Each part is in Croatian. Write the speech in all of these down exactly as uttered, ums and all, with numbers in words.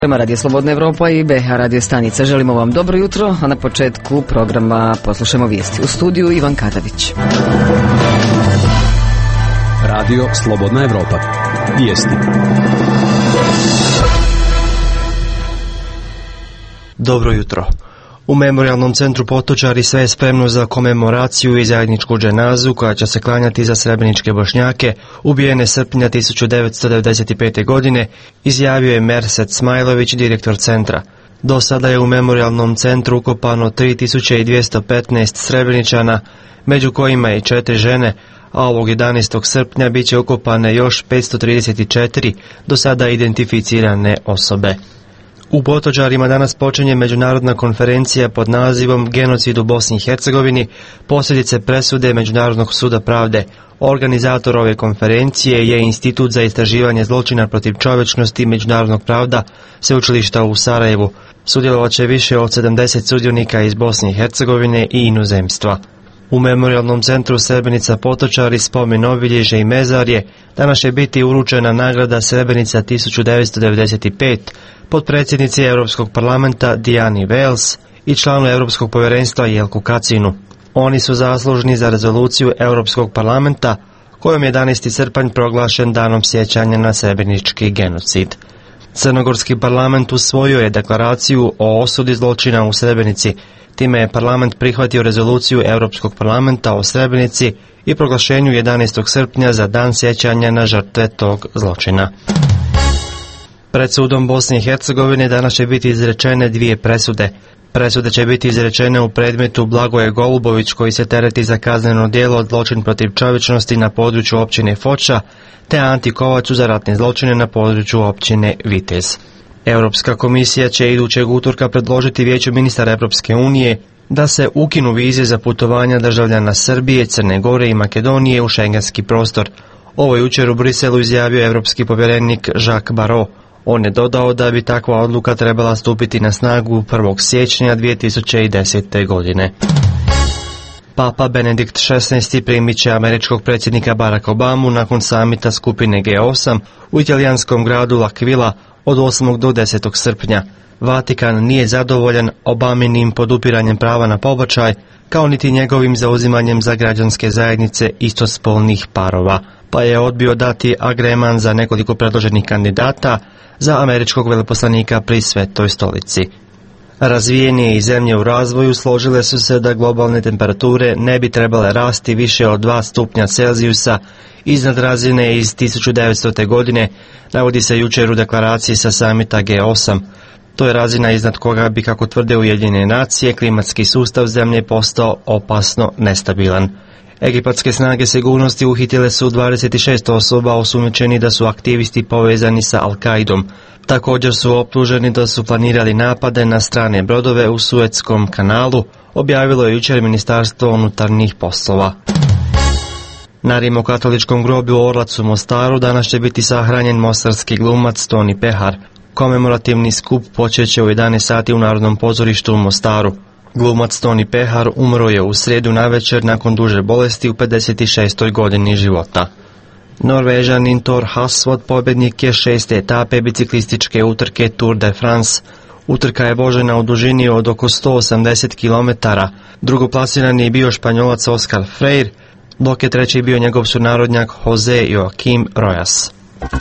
Prema Radio Slobodna Evropa i B H radio stanica. Želimo vam dobro jutro, a na početku programa poslušamo vijesti. U studiju Ivan Kadavić. Radio Slobodna Evropa. Vijesti. Dobro jutro. U Memorijalnom centru Potočari sve je spremno za komemoraciju i zajedničku dženazu koja će se klanjati za srebreničke Bošnjake ubijene srpnja tisuću devetsto devedeset pete. godine, izjavio je Mersed Smajlović, direktor centra. Do sada je u Memorijalnom centru ukopano tri tisuće dvjesto petnaest srebreničana, među kojima i četiri žene, a ovog jedanaestog srpnja bit će ukopane još petsto trideset četiri do sada identificirane osobe. U Potočarima danas počinje međunarodna konferencija pod nazivom Genocid u Bosni i Hercegovini, posljedice presude Međunarodnog suda pravde. Organizator ove konferencije je Institut za istraživanje zločina protiv čovječnosti Međunarodnog pravda Sveučilišta u Sarajevu. Sudjelovat će više od sedamdeset sudionika iz Bosne i Hercegovine i inozemstva. U Memorijalnom centru Srebrenica Potočari, spomen obilježje i mezarje danas će biti uručena nagrada Srebrenica tisuću devetsto devedeset pete. potpredsjednici Europskog parlamenta Diani Wales i članu Europskog povjerenstva Jelku Kacinu. Oni su zaslužni za rezoluciju Europskog parlamenta kojom je jedanaesti srpanj proglašen danom sjećanja na srebrenički genocid. Crnogorski parlament usvojio je deklaraciju o osudi zločina u Srebrenici. Time je parlament prihvatio rezoluciju Europskog parlamenta o Srebrenici i proglašenju jedanaestog srpnja za dan sjećanja na žrtve tog zločina. Pred sudom Bosne i Hercegovine danas će biti izrečene dvije presude. Presude će biti izrečene u predmetu Blagoje Golubović koji se tereti za kazneno djelo zločin protiv čovječnosti na području općine Foča, te Anti Kovaču za ratne zločine na području općine Vitez. Europska komisija će idućeg utorka predložiti Vijeću ministara Europske unije da se ukinu vize za putovanja državljana Srbije, Crne Gore i Makedonije u šengenski prostor. Ovo je jučer u Briselu izjavio europski povjerenik Jacques Barrot. On je dodao da bi takva odluka trebala stupiti na snagu prvog siječnja dvije tisuće desete. godine. Papa Benedikt šesnaesti primit će američkog predsjednika Baracka Obamu nakon samita skupine G osam u italijanskom gradu L'Aquila od osmog do desetog srpnja. Vatikan nije zadovoljan Obaminim podupiranjem prava na pobačaj, kao niti njegovim zauzimanjem za građanske zajednice istospolnih parova, pa je odbio dati agreman za nekoliko predloženih kandidata za američkog veleposlanika pri Svetoj stolici. Razvijenije i zemlje u razvoju složile su se da globalne temperature ne bi trebale rasti više od dva stupnja Celzijusa iznad razine iz tisuću devetstote. godine, navodi se jučer u deklaraciji sa samita G osam. To je razina iznad koga bi, kako tvrde Ujedinjene nacije, klimatski sustav zemlje postao opasno nestabilan. Egipatske snage sigurnosti uhitile su dvadeset šest osoba osumnjičeni da su aktivisti povezani sa Al-Kaidom. Također su optuženi da su planirali napade na strane brodove u Suetskom kanalu, objavilo je jučer Ministarstvo unutarnjih poslova. Na rimokatoličkom groblju u Orlacu Mostaru danas će biti sahranjen mostarski glumac Toni Pehar. Komemorativni skup počeće u jedanaest sati u Narodnom pozorištu u Mostaru. Glumac Toni Pehar umro je u srijedu navečer nakon duže bolesti u pedeset šestoj. godini života. Norvežanin Thor Hushovd pobjednik je šeste etape biciklističke utrke Tour de France. Utrka je vožena u dužini od oko sto osamdeset kilometara. Drugoplasirani je bio Španjolac Oscar Freire, dok je treći bio njegov sunarodnjak Jose Joaquim Rojas.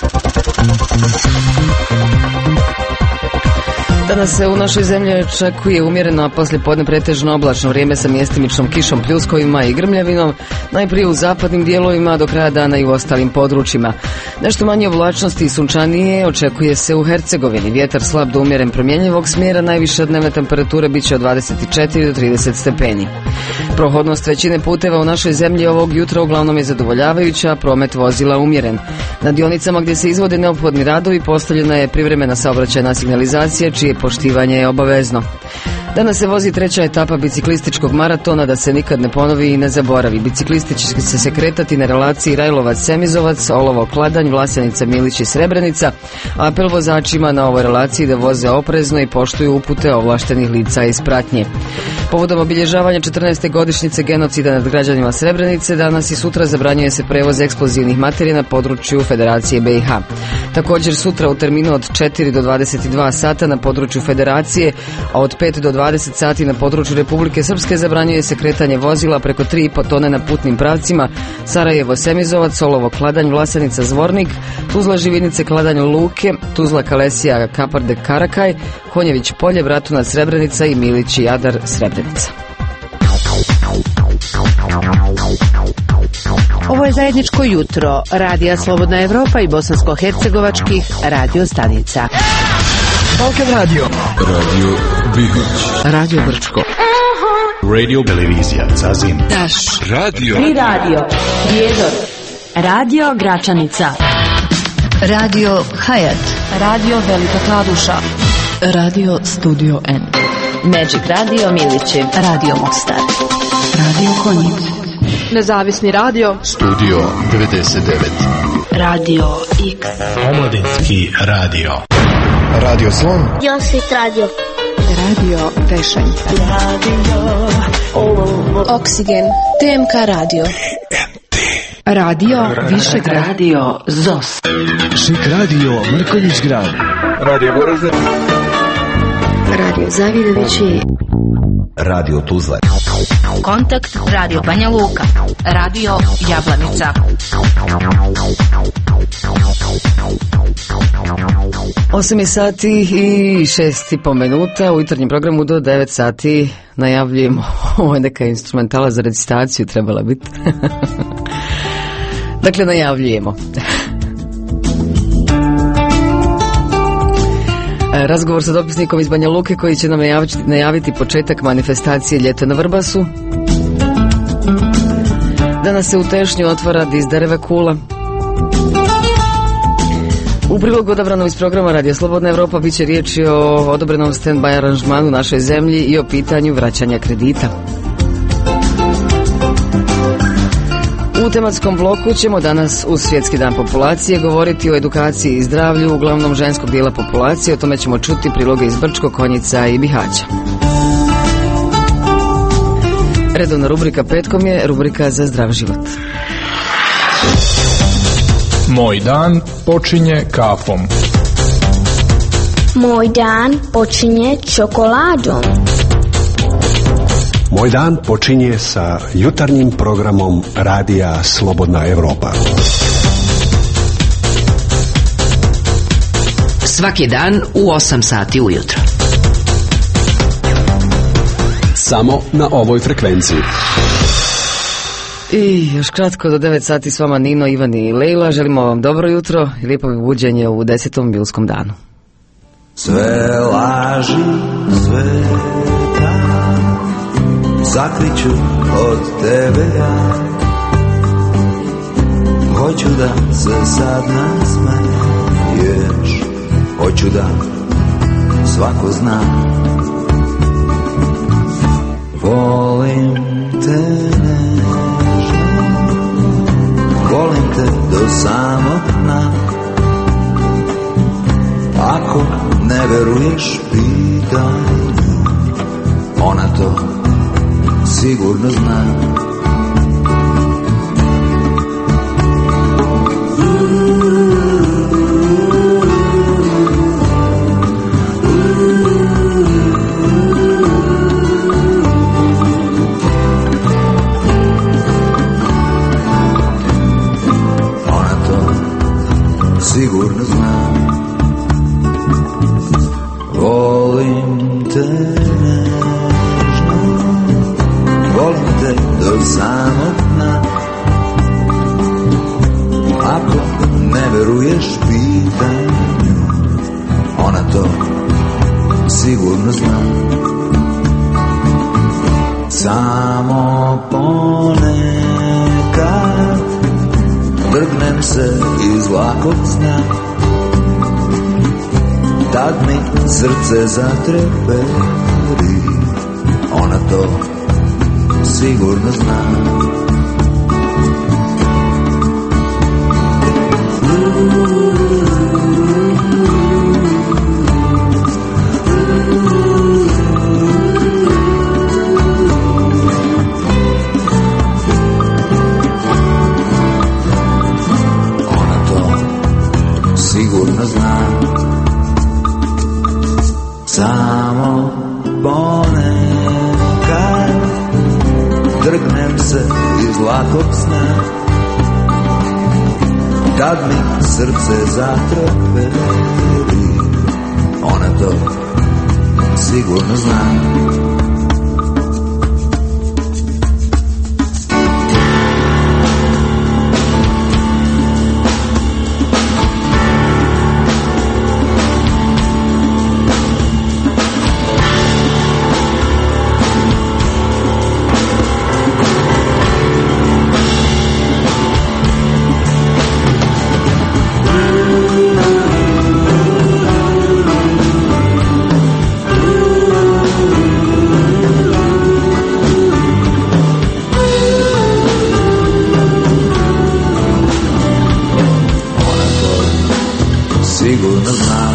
Danas se u našoj zemlji očekuje umjereno, a poslijepodne pretežno oblačno vrijeme sa mjestimičnom kišom, pljuskovima i grmljavinom, najprije u zapadnim dijelovima, do kraja dana i u ostalim područjima. Nešto manje oblačnosti i sunčanije očekuje se u Hercegovini. Vjetar slab do umjeren promjenjivog smjera, najviše dnevne temperature bit će od dvadeset četiri do trideset stepeni. Prohodnost većine puteva u našoj zemlji ovog jutra uglavnom je zadovoljavajuća, promet vozila umjeren. Na dionicama gdje se izvode neophodni radovi postavljena je privremena saobraćajna signalizacija čije poštivanje je obavezno. Danas se vozi treća etapa biciklističkog maratona, da se nikad ne ponovi i ne zaboravi. Biciklisti će se se kretati na relaciji Rajlovac-Semizovac, Olovo-Kladanj, Vlasenica-Milić i Srebrenica. Apel vozačima na ovoj relaciji da voze oprezno i poštuju upute ovlaštenih lica iz pratnje. Povodom obilježavanja četrnaeste godišnjice genocida nad građanima Srebrenice, danas i sutra zabranjuje se prevoz eksplozivnih materija na području Federacije B i H. Također sutra u terminu od četiri do dvadeset dva sata na području Federacije, a od pet do dvadeset sati na području Republike Srpske zabranjuje se kretanje vozila preko tri i po tone na putnim pravcima Sarajevo-Semizovac, Solovo-Kladanj, Vlasenica-Zvornik, Tuzla-Živinice-Kladanj, Luke, Tuzla-Kalesija-Kaparde-Karakaj, Konjević-Polje, Bratunac-Srebrenica i Milić i Jadar-Srebrenica. Ovo je zajedničko jutro Radija Slobodna Evropa i bosansko-hercegovačkih radio stanica. Balkan Radio. Radio Bihać. Radio Brčko. Radio Televizija Zazin. Daš. Radio. Tri radio. Prijedor. Radio Gračanica. Radio Hayat. Radio Velika Kladuša. Radio Studio N. Magic Radio Milići. Radio Mostar. Radio Konjic. Nezavisni radio. Studio devedeset devet. Radio X. Omladinski radio. Radio Slon. Josit radio. Radio Pešanica. Radio Oksigen. T M K radio. Radio Višegrad. Radio Zos. Šik radio Mrkonjić grad. Radio Goražde. Radio Zavidovići. Radio Tuzla. Kontakt Radio Banja Luka. Radio Jablanica. osam je sati i šest i po minuta. U jutarnjem programu do devet sati najavljujemo, ovo je neka instrumentala za recitaciju trebala biti. Dakle, najavljujemo. Razgovor sa dopisnikom iz Banja Luke koji će nam najaviti, najaviti početak manifestacije Ljeto na Vrbasu. Danas se u Tešnju otvara Dizdareva kula. U prilogu odabranom iz programa Radija Slobodna Evropa bit će riječi o odobrenom stand-by aranžmanu u našoj zemlji i o pitanju vraćanja kredita. U tematskom bloku ćemo danas uz Svjetski dan populacije govoriti o edukaciji i zdravlju uglavnom ženskog dijela populacije. O tome ćemo čuti priloge iz Brčko, Konjica i Bihaća. Redovna rubrika petkom je rubrika za zdrav život. Moj dan počinje kafom. Moj dan počinje čokoladom. Moj dan počinje sa jutarnjim programom Radija Slobodna Evropa. Svaki dan u osam sati ujutro. Samo na ovoj frekvenciji. I još kratko do devet sati s vama Nino, Ivan i Lejla. Želimo vam dobro jutro i lijepo buđenje u desetom julskom danu. Sve laži sveta sakriću od tebe ja. Hoću da se sad nasmeješ, hoću da svako zna. Volim te nežno, volim te do samog dna. Ako ne veruješ, pitaj, ona to sigurno zna. Ona to sigurno zna. Volim te nežno, volim te do samog dna. Ako ne veruješ, pitaj nju, ona to sigurno zna. Samo ponekad drgnem se iz lakog sna, tad mi srce zatreperi. ona to sigurno zna. Sigurno znam, samo ponekad drgnem se iz lakog sna, kad mi srce zatrperi, ona to sigurno zna. Sigurno znam.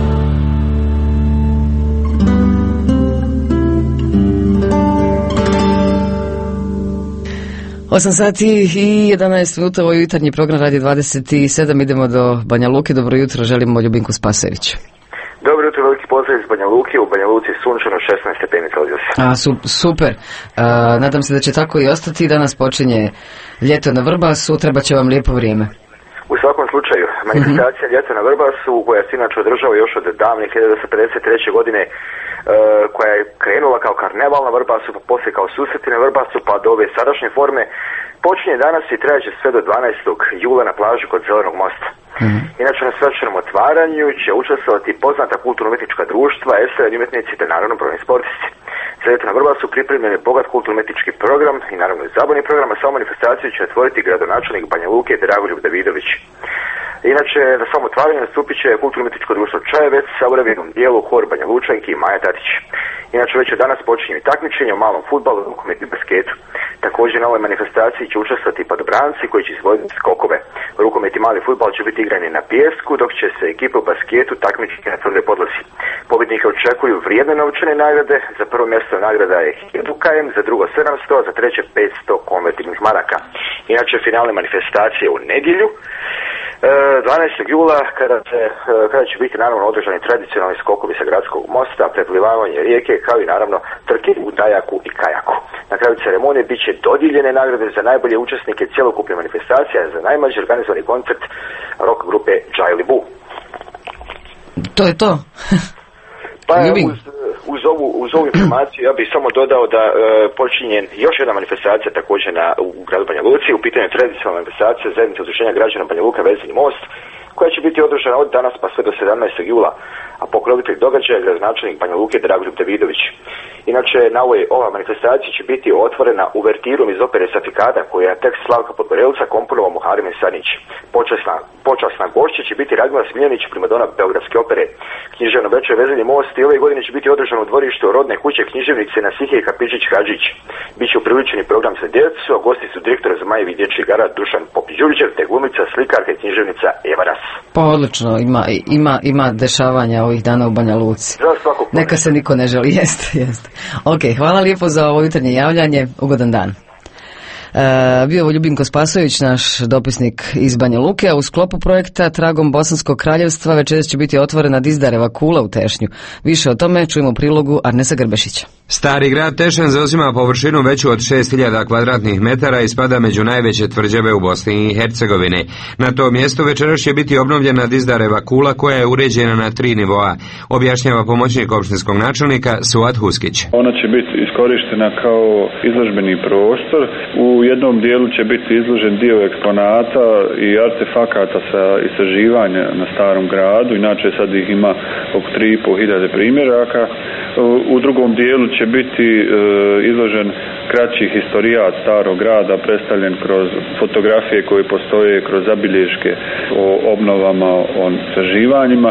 osam sati i jedanaest minuta, ovo je jutarnji program Radio dvadeset sedam, idemo do Banja Luke. Dobro jutro, želimo Ljubinku Spasojević. Dobro jutro, veliki pozdrav iz Banja Luke, u Banja Luci sunčano šesnaest stepeni Celzijusa. A, su, super, A, nadam se da će tako i ostati, danas počinje ljeto na Vrbasu, treba će vam lijepo vrijeme. U svakom slučaju, manifestacija mm-hmm. Ljeto na Vrbasu, koja se inače održava još od davne hiljadu devetsto pedeset treće. godine, uh, koja je krenula kao karneval na Vrbasu, pa poslije kao susreti na Vrbasu, pa do ove sadašnje forme, počinje danas i trajeće sve do dvanaestog jula na plaži kod Zelenog mosta. Mm-hmm. Inače, na svečanom otvaranju će učestvovati poznata kulturno-umjetnička društva, estradni umjetnici te naravno brojni sportisti. Za Ljeto na Vrbasu pripremljen je bogat kulturno-umjetnički program i naravno i zabavni program, a samu manifestaciju će otvoriti gradonačelnik Banja Luke Dragoljub Davidović. Inače, na samom otvaranju nastupit će kulturno-umjetničko društvo Čajevec sa urevinom dijelu hor Banja Lučanki i Maja Tatić. Inače, već od danas počinju i takmičenje u malom fudbalu, rukometu i basketu. Također na ovoj manifestaciji će učestvovati padobranci koji će izvoditi skokove. Rukomet i mali fudbal će biti igrani na pijesku, dok će se ekipe u basketu takmičiti na tvrdoj podlozi. Pobjednike očekuju vrijedne novčane nagrade, za prvo mjesto nagrada je hiljadu km, za drugo sedamsto, za treće petsto konvertibilnih maraka. Inače, finalne manifestacije u nedjelju, dvanaestog jula, kada, se, kada će biti naravno održani tradicionalni skokovi sa gradskog mosta, preplivavanje rijeke, kao i naravno trke u dajaku i kajaku. Na kraju ceremonije bit će dodijeljene nagrade za najbolje učesnike cjelokupne manifestacije, za najmlađi organizovani koncert rock grupe Jaili Bu. To je to. Pa uz, uz, ovu, uz ovu informaciju ja bih samo dodao da e, počinje još jedna manifestacija također na, u gradu Banja Luci, u pitanju tradicionalna manifestacija zajednice udruženja građana Banja Luka Vezani most, koja će biti održana od danas pa sve do sedamnaestog jula, a pokrovitelj događaja je gradonačelnik Banja Luke Dragoljub Davidović. Inače, na ovoj ova manifestacija će biti otvorena uvertirom iz opere Safikada, koja je tekst Slavka Podborelca komponovao Muharem Sanić. Počasna, počasna gošća će biti Radmila Smiljanić, primadona Beogradske opere. Književno večer Vezani most i ove godine će biti održano u dvorištu rodne kuće književnice na Sihej Kapičić Hadžić. Biće upriličeni program za djecu, a gosti su direktor Zmajevi dječji igara Dušan Popiđurđev, te glumica, slikarka i književnica Eva Ras. Pa odlično, ima, ima, ima dešavanja ovih dana u Banja Luci. Neka se niko ne želi, jeste, jeste. Ok, hvala lijepo za ovo jutarnje javljanje, ugodan dan. E, bio je Ljubinko Spasojević, naš dopisnik iz Banja Luke, a u sklopu projekta Tragom Bosanskog kraljevstva večeras će biti otvorena Dizdareva kula u Tešnju. Više o tome čujemo u prilogu Arnesa Grbešića. Stari grad Tešan zauzima površinu veću od šest hiljada kvadratnih metara i spada među najveće tvrđave u Bosni i Hercegovini. Na tom mjestu večeras će biti obnovljena Dizdareva kula koja je uređena na tri nivoa, objašnjava pomoćnik opštinskog načelnika Suad Huskić. Ona će biti iskorištena kao izložbeni prostor. U jednom dijelu će biti izložen dio eksponata i artefakata sa istraživanja na starom gradu, inače sad ih ima oko tri i pol hiljade primjeraka. U drugom dijelu će biti e, izložen kraći historijat starog grada, predstavljen kroz fotografije koje postoje, kroz zabilješke o obnovama, o istraživanjima.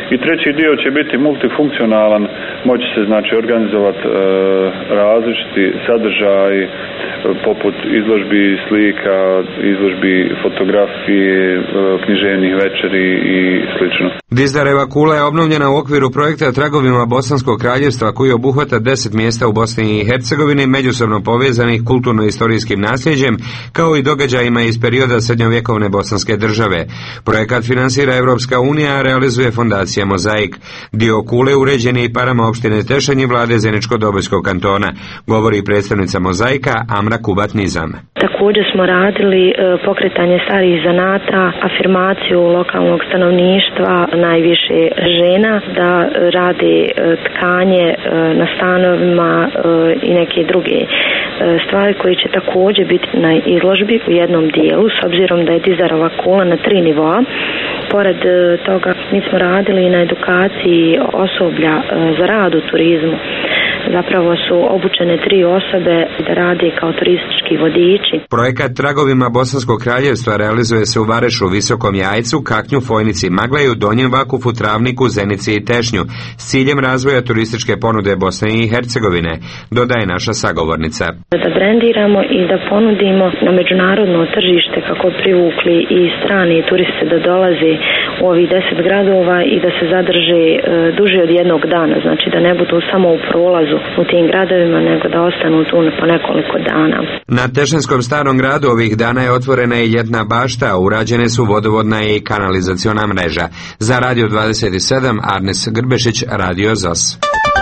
I treći dio će biti multifunkcionalan, moći se znači organizovati e, različiti sadržaj e, poput izložbi slika, izložbi fotografije, e, književnih večeri i slično. Dizdareva kula je obnovljena u okviru projekta Tragovima Bosanskog kraljevstva koji obuhvata deset mjesta u Bosni i Hercegovini međusobno povezanih kulturno-istorijskim nasljeđem kao i događajima iz perioda srednjovjekovne bosanske države. Projekat finansira Evropska unija, a realizuje fondacija Mozaik. Dio kule uređen je i parama opštine Tešanj i vlade Zeničko-Dobojskog kantona, govori predstavnica Mozaika Amra Kubat-Nizam. Također smo radili pokretanje starih zanata, afirmaciju lokalnog stanovništva, najviše žena, da rade tkanje na stanovima i neke druge stvari koji će također biti na izložbi u jednom dijelu, s obzirom da je Dizdarova kula na tri nivoa. Pored toga mi smo radili na edukaciji osoblja za rad u turizmu. Zapravo su obučene tri osobe da rade kao turistički vodiči. Projekat Tragovima Bosanskog kraljevstva realizuje se u Varešu, Visokom Jajcu, Kaknju, Fojnici, Maglaju, Donjem Vakufu, Travniku, Zenici i Tešnju s ciljem razvoja turističke ponude Bosne i Hercegovine, dodaje naša sagovornica. Da brendiramo i da ponudimo na međunarodno tržište kako privukli i strani turiste da dolaze u ovih deset gradova i da se zadrže e, duže od jednog dana, znači da ne budu samo u prolazu u tim gradovima, nego da ostanu tu po nekoliko dana. Na Tešanskom starom gradu ovih dana je otvorena i ljetna bašta, urađene su vodovodna i kanalizaciona mreža. Za Radio dvadeset sedam, Arnes Grbešić, Radio Z O S.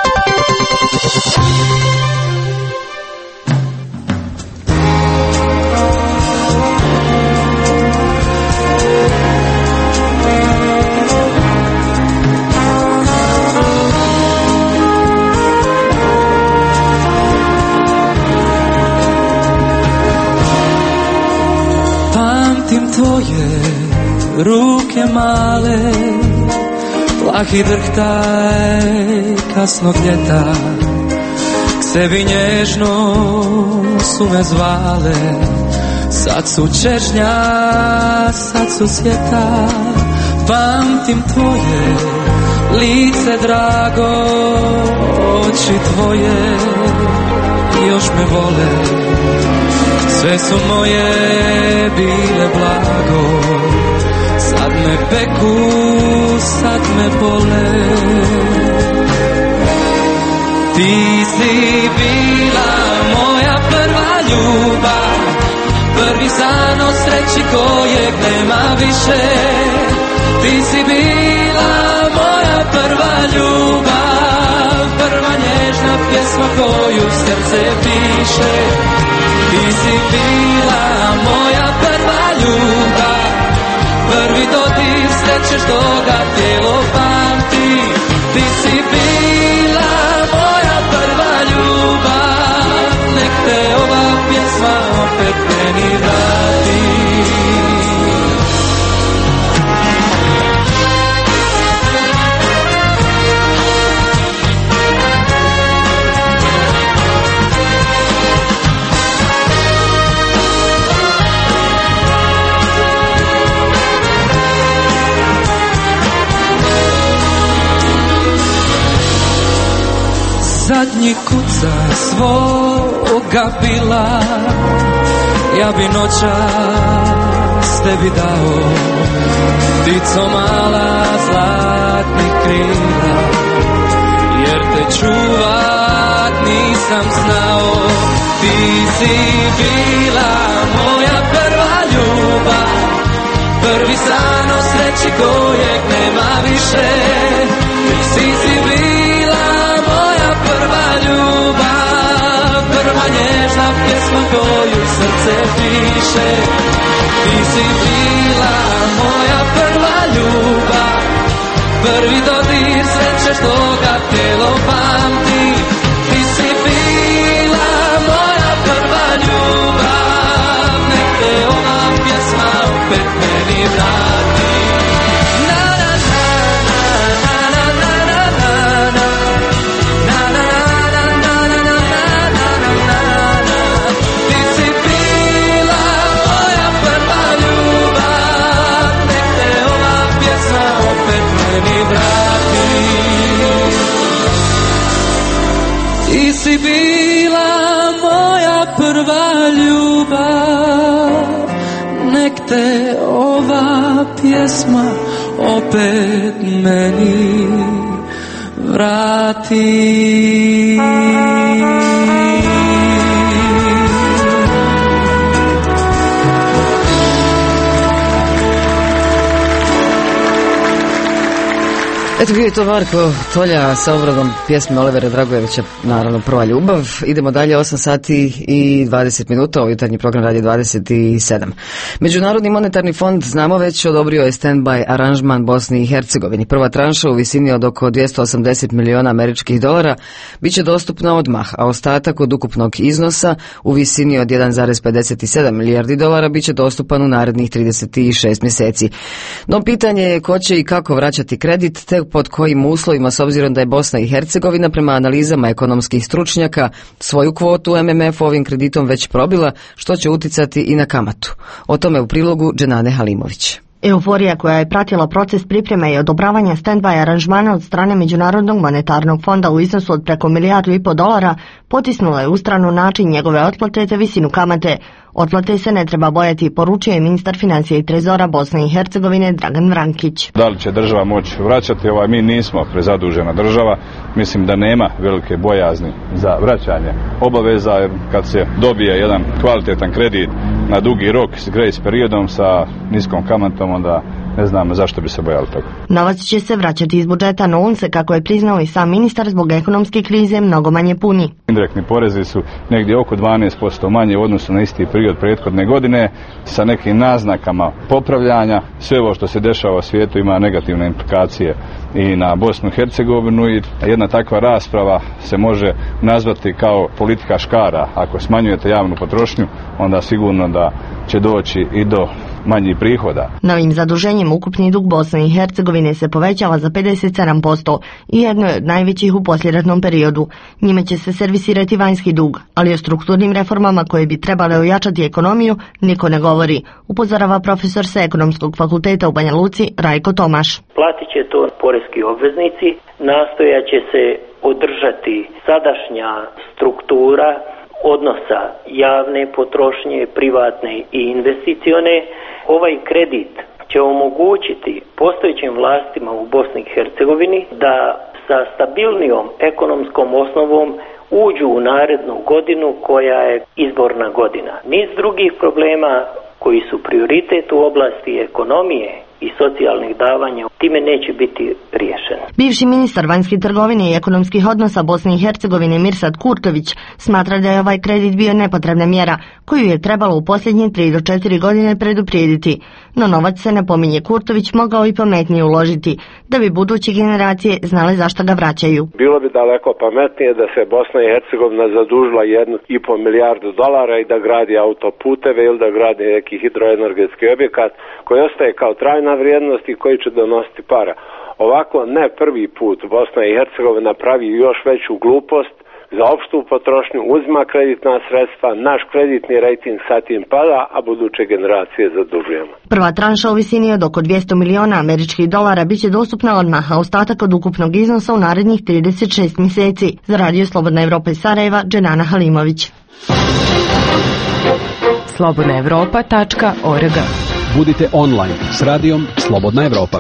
Tvoje ruke male, plahi drhtaj kasnog ljeta, k sebi nježno su me zvale, sad su čežnja, sad su svijeta. Pamtim tvoje lice drago, oči tvoje još me vole, sve su moje bile blago, sad me peku, sad me bole. Ti si bila moja prva ljubav, prvi san o sreći kojeg nema više. Ti si bila moja prva ljubav, prva nježna pjesma koju srce piše. Ti si bila moja prva ljubav, prvi dodir sreće što ga tijelo pamti. Ti si bila moja prva ljubav, nek te ova pjesma opet meni vrati. Zadnji kuca svoga bila, ja bi noćas tebi dao, ptico mala zlatnih krila, jer te čuvat nisam znao. Ti si bila moja prva ljubav, prvi san o sreći kojeg nema više. Ti si si bila prva ljubav, prva nježna pjesma koju srce piše. Ti si bila moja prva ljubav, prvi dodir sreće što ga tijelo pamti. Ti si bila moja prva ljubav, nek te ova pjesma opet meni vrati. Ti si bila moja prva ljubav, nek te ova pjesma opet meni vrati. Eto, bio je to Marko Tolja sa obradom pjesme Olivera Dragojevića, naravno Prva ljubav. Idemo dalje, osam sati i dvadeset minuta, ovo jutarnji program Radio dvadeset sedam. Međunarodni monetarni fond, znamo već, odobrio je stand-by aranžman Bosni i Hercegovini. Prva tranša u visini od oko dvjesto osamdeset miliona američkih dolara biće dostupna odmah, a ostatak od ukupnog iznosa u visini od jedan zarez pedeset sedam milijardi dolara biće dostupan u narednih trideset šest mjeseci. No pitanje je ko će i kako vraćati kredit, te pod kojim uslovima, s obzirom da je Bosna i Hercegovina prema analizama ekonomskih stručnjaka svoju kvotu M M F ovim kreditom već probila, što će uticati i na kamatu. O tome u prilogu Dženane Halimović. Euforija koja je pratila proces pripreme i odobravanja stand-by aranžmana od strane Međunarodnog monetarnog fonda u iznosu od preko milijardu i po dolara potisnula je u stranu način njegove otplate te visinu kamate. Otplate se ne treba bojati, poručuje ministar financija i trezora Bosne i Hercegovine Dragan Vrankić. Da li će država moći vraćati? Ovaj, mi nismo prezadužena država. Mislim da nema velike bojazni za vraćanje obaveza, jer kad se dobije jedan kvalitetan kredit na dugi rok s grace periodom sa niskom kamatom, onda ne znamo zašto bi se bojali toga. Novac će se vraćati iz budžeta, no on se, kako je priznao i sam ministar, zbog ekonomske krize mnogo manje puni. Indirektni porezi su negdje oko dvanaest posto manje u odnosu na isti period prethodne godine, sa nekim naznakama popravljanja. Sve ovo što se dešava u svijetu ima negativne implikacije i na Bosnu i Hercegovinu, i jedna takva rasprava se može nazvati kao politika škara. Ako smanjujete javnu potrošnju, onda sigurno da će doći i do manjih prihoda. Novim zaduženjem ukupni dug Bosne i Hercegovine se povećava za pedeset sedam posto i jedno je od najvećih u posljeratnom periodu. Njime će se servisirati vanjski dug, ali o strukturnim reformama koje bi trebale ojačati ekonomiju niko ne govori, upozorava profesor sa Ekonomskog fakulteta u Banja Luci Rajko Tomaš. Platit će to poreski obveznici, nastojat će se održati sadašnja struktura odnosa javne potrošnje, privatne i investicione. Ovaj kredit će omogućiti postojećim vlastima u Bosni i Hercegovini da sa stabilnijom ekonomskom osnovom uđu u narednu godinu koja je izborna godina. Niz drugih problema koji su prioritet u oblasti ekonomije i socijalnih davanja time neće biti riješen. Bivši ministar vanjske trgovine i ekonomskih odnosa Bosne i Hercegovine Mirsad Kurtović smatra da je ovaj kredit bio nepotrebna mjera koju je trebalo u posljednje tri do četiri godine preduprijediti. No novac se, napominje Kurtović, mogao i pametnije uložiti da bi buduće generacije znale zašto ga vraćaju. Bilo bi daleko pametnije da se Bosna i Hercegovina zadužila jednu i pol milijardu dolara i da gradi autoputeve ili da gradi neki hidroenergetski objekat koji ostaje kao trajna vrijednost i koji će donositi para. Ovako ne prvi put Bosna i Hercegovina pravi još veću glupost za opštu potrošnju, uzima kreditna sredstva, naš kreditni rejting sa tim pada, a buduće generacije zadužujemo. Prva tranša u visini od oko dvjesto miliona američkih dolara biće dostupna odmah, a ostatak od ukupnog iznosa u narednih trideset šest mjeseci. Za Radio Slobodna Evropa iz Sarajeva, Dženana Halimović. slobodna evropa tačka org. Budite online s radijom Slobodna Evropa.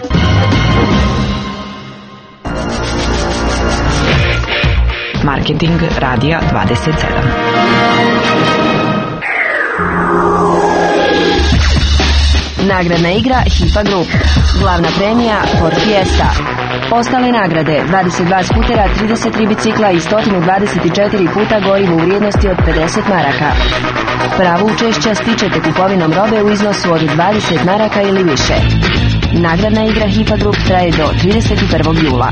Marketing Radija dvadeset sedam. Nagradna igra Hipa Group. Glavna premija Ford Fiesta. Ostale nagrade: dvadeset dva skutera, trideset tri bicikla i sto dvadeset četiri puta gorivo u vrijednosti od pedeset maraka. Pravo učešća stičete kupovinom robe u iznosu od dvadeset maraka ili više. Nagradna igra Hipa Group traje do trideset prvog jula.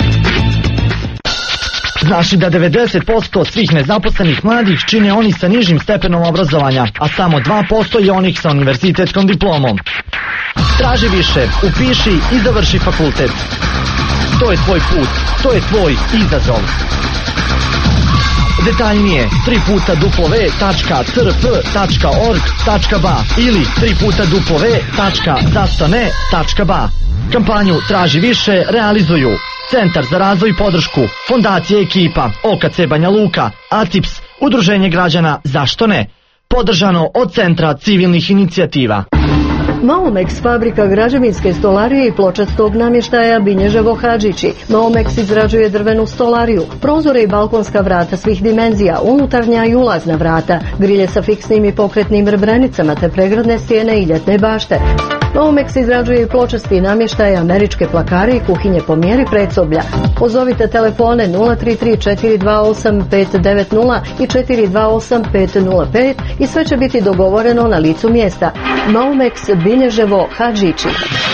Znaš da devedeset posto svih nezaposlenih mladih čine oni sa nižim stepenom obrazovanja, a samo dva posto je onih sa univerzitetskom diplomom. Traži više, upiši i završi fakultet. To je tvoj put, to je tvoj izazov. Detaljnije tri puta w tačka c r p tačka org tačka b a ili tri puta w tačka zašto ne tačka b a. Kampanju Traži više realizuju Centar za razvoj i podršku, Fondacija Ekipa, O K C Banja Luka, A T I P S, Udruženje građana Zašto ne? Podržano od Centra civilnih inicijativa. Maomex, fabrika građevinske stolarije i pločastog namještaja Binježevo Hadžići. Maomex izrađuje drvenu stolariju, prozore i balkonska vrata svih dimenzija, unutarnja i ulazna vrata, grilje sa fiksnim i pokretnim rebrenicama te pregradne stijene i ljetne bašte. Maomex izrađuje i pločasti namještaj, američke plakare i kuhinje po mjeri predsoblja. Pozovite telefone nula tri tri četiri dva osam pet devet nula i četiri dva osam pet nula pet i sve će biti dogovoreno na licu mjesta. Maomex, Binježevo Hadžići.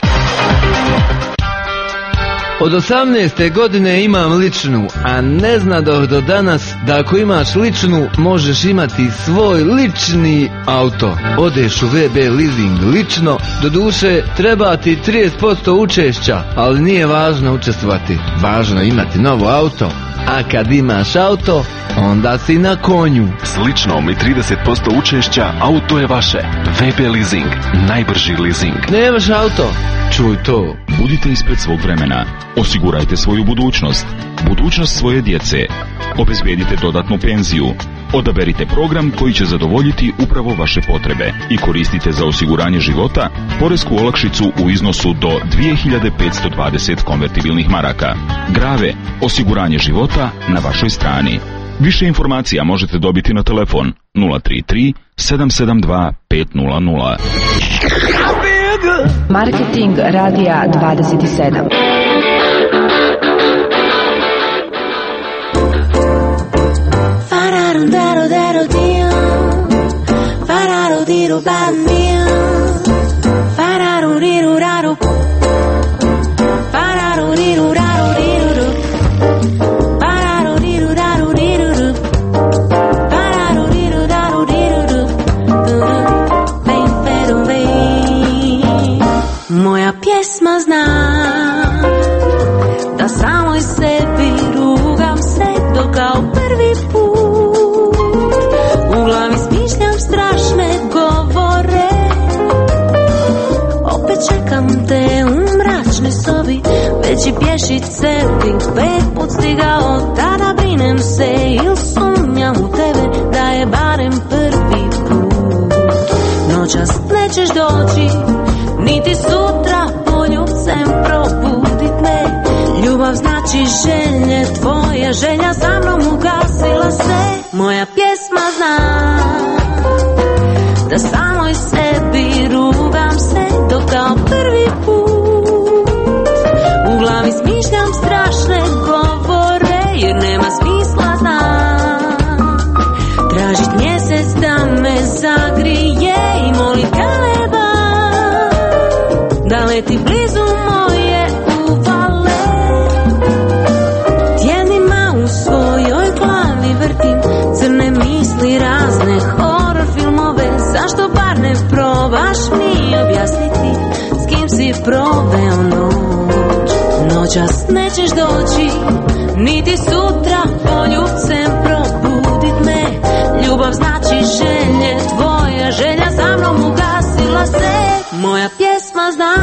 Od osamnaeste godine imam ličnu, a ne znadoh do danas da ako imaš ličnu možeš imati svoj lični auto. Odeš u V B leasing lično, doduše treba ti trideset posto učešća, ali nije važno učestvovati, važno je imati novo auto. A kad imaš auto, onda si na konju. S ličnom i trideset posto učešća auto je vaše. V B leasing, najbrži leasing. Nemaš auto? Čuj to. Budite ispred svog vremena. Osigurajte svoju budućnost. Budućnost svoje djece. Obezbedite dodatnu penziju. Odaberite program koji će zadovoljiti upravo vaše potrebe i koristite za osiguranje života poresku olakšicu u iznosu do dvije hiljade petsto dvadeset konvertibilnih maraka. Grave, osiguranje života na vašoj strani. Više informacija možete dobiti na telefon nula tri tri sedam sedam dva pet nula nula. Marketing Radija dvadeset sedam. Moja pjesma zna da samoj sebi rugam se to kao prvi put. U glavi smišljam strašne govore, opet čekam te u mračnoj sobi. Već i pješice bih pet put stigao, tada brinem se il sumnjam u tebe da je barem prvi put. Noćas nećeš doći, niti sutra poljubcem probudit me. Ljubav znači želje tvoje, želja sa mnom ugasila se. Moja pjesma zna da samoj sebi rugam se to kao prvi put. U glavi smišljam strašne govore jer nema smisla znam tražit mjesec da me zagrije i molit galeba da leti blizu moje uvale. Tjednima u svojoj glavi vrtim crne misli, razne horror filmove. Zašto bar ne probaš mi objasniti s kim si proveo noć? Noćas nećeš doći, niti sutra poljubcem probudit me. Ljubav znači želje tvoje, želja za mnom ugasila se. Moja pjesma zna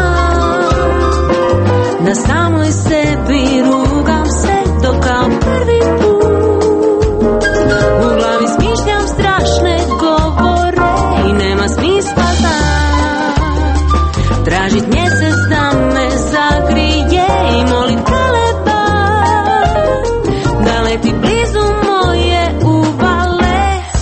da samoj sebi rugam se to kao prvi put. U glavi smišljam strašne govore i nema smisla znam tražit mjesec da me zagrije i molim galeba da leti blizu moje uvale.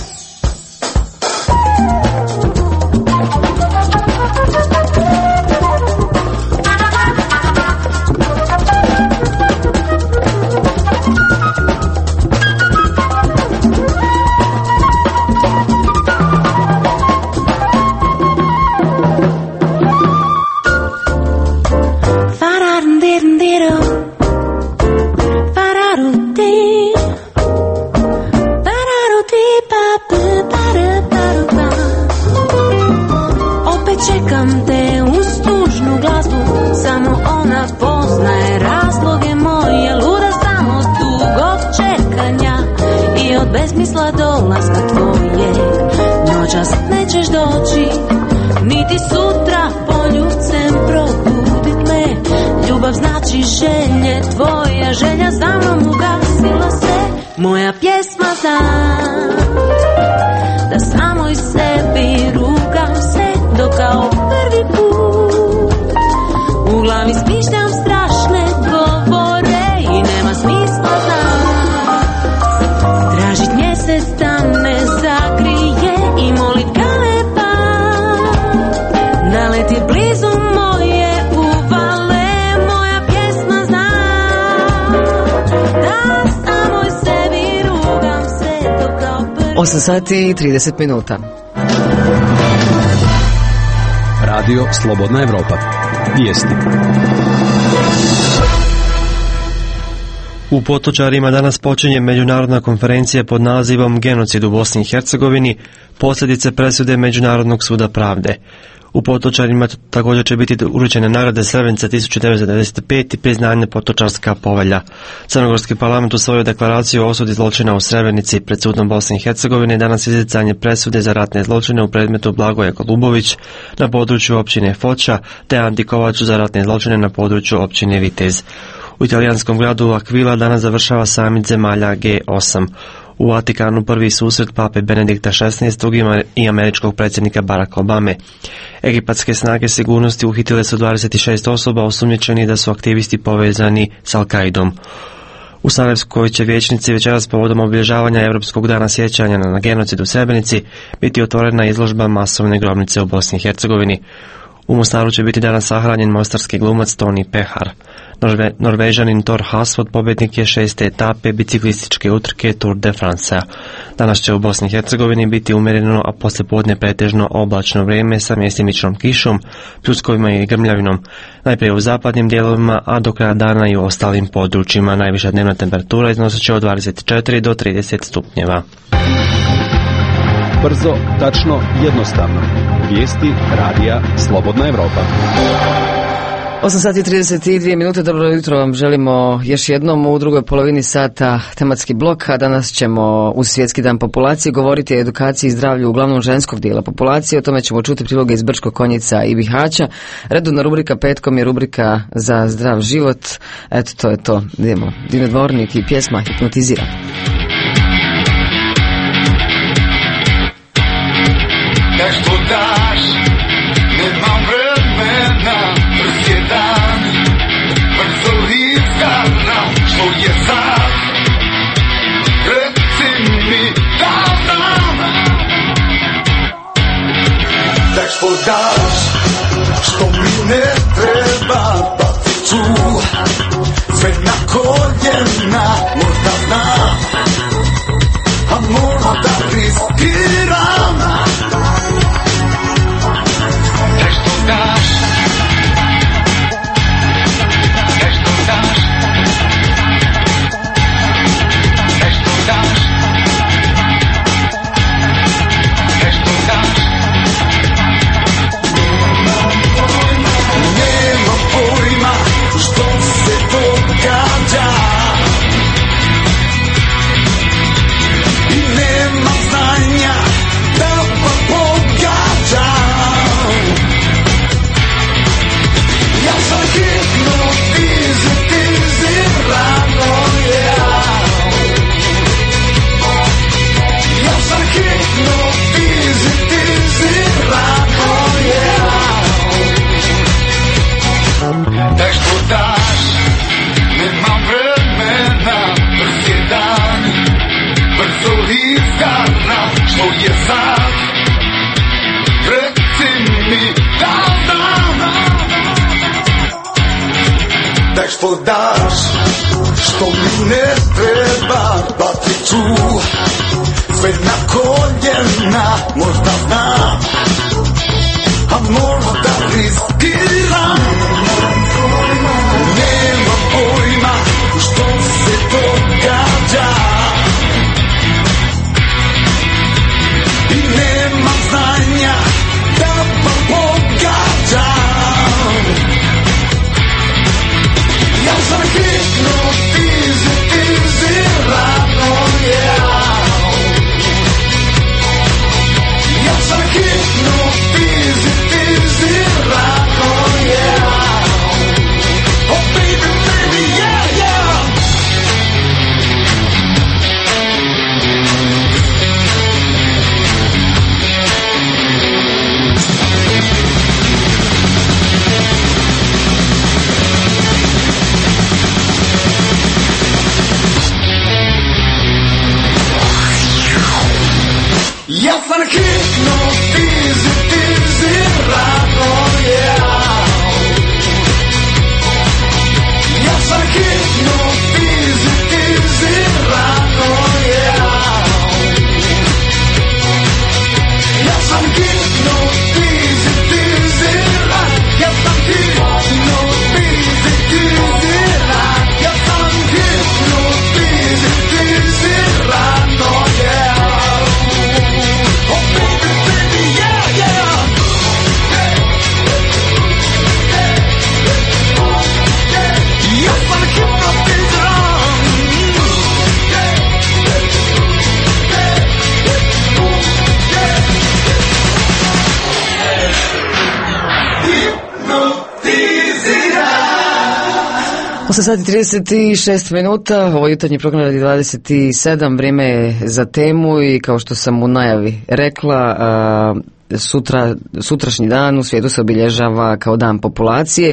Čekam te uz tužnu glazbu, samo ona poznaje razloge moje. Luda sam od dugog čekanja i od besmisla dolaska tvoje. Noćas nećeš doći, niti sutra poljubcem probudit me. Ljubav znači želje tvoje, moja pjesma znam da samoj sebi rugam se do kao prvi put. U glavi smišljam strašne govore i nema smisla znam tražit mjesec da me zagrije i molit galeba da leti blizu moje uvale. Moja pjesma zna da samoj sebi rugam se do kao prvi. osam sati i trideset minuta. Radio Slobodna Evropa. Vijesti. U Potočarima danas počinje međunarodna konferencija pod nazivom Genocid u Bosni i Hercegovini, posljedice presude Međunarodnog suda pravde. U Potočarima također će biti uručene nagrade Srebrenica tisuću devetsto devedeset pete i priznanje Potočarska povelja. Crnogorski parlament usvojio deklaraciju o osudi zločina u Srebrenici pred sudom Bosne i Hercegovine. Danas izricanje presude za ratne zločine u predmetu Blagoje Golubović na području općine Foča te Anti Kovaču za ratne zločine na području općine Vitez. U italijanskom gradu Aquila danas završava samit zemalja G osam. U Vatikanu prvi susret pape Benedikta šesnaestog i američkog predsjednika Baracka Obame. Egipatske snage sigurnosti uhitile su dvadeset šest osoba osumnjičeni da su aktivisti povezani s Al-Qaidom. U Sarajevskoj će vijećnici večeras povodom obilježavanja Europskog dana sjećanja na genocid u Srebrenici biti otvorena izložba masovne grobnice u Bosni i Hercegovini. U Mostaru će biti danas sahranjen mostarski glumac Toni Pehar. Norve, Norvežanin Thor Hasford pobjednik je šeste etape biciklističke utrke Tour de France. Danas će u Bosni i Hercegovini biti umjereno, a poslijepodne pretežno oblačno vrijeme sa mjestimičnom kišom, pljuskovima i grmljavinom. Najprije u zapadnim dijelovima, a do kraja dana i u ostalim područjima. Najviša dnevna temperatura iznosit će od dvadeset četiri do trideset stupnjeva. Brzo, tačno, jednostavno. Vijesti radija Slobodna Evropa. osam sati i trideset dvije minute, dobro jutro vam želimo još jednom u drugoj polovini sata tematski blok, a danas ćemo uz Svjetski dan populacije govoriti o edukaciji i zdravlju uglavnom ženskog dijela populacije. O tome ćemo čuti priloge iz Brčkog Konjica i Bihaća. Redovna rubrika petkom je rubrika za zdrav život. Eto, to je to. Idemo. Dino Dvornik i pjesma Hipnotizira. Nešto daš, nemam vremena, brz je dan, brzo izgaram, što je sad, reci mi da znam. Nešto daš, što mi ne treba, pa ću sve na koljena, možda znam, a možda riskiram. Što daš, što mi ne treba, pa ti ću sve na koljena, možda znam, a možda riskiram. Nema pojma što se događa i nema znanja da vam pogađam. Ja sam hipnotiziran, oh yeah. Ja sam hipnotizirano, yeah. Ja sam hipnotizirano, yeah. Ja sam hipnotiziran, ja sam hipnotiziran, ja sam hipnotizirano, yeah. Oh baby, baby, yeah, yeah. Ja sam hipnotiziran. osam sati trideset šest minuta, ovo jutarnji program radi dvadeset sedam, vrijeme je za temu i kao što sam u najavi rekla, a, sutra, sutrašnji dan u svijetu se obilježava kao dan populacije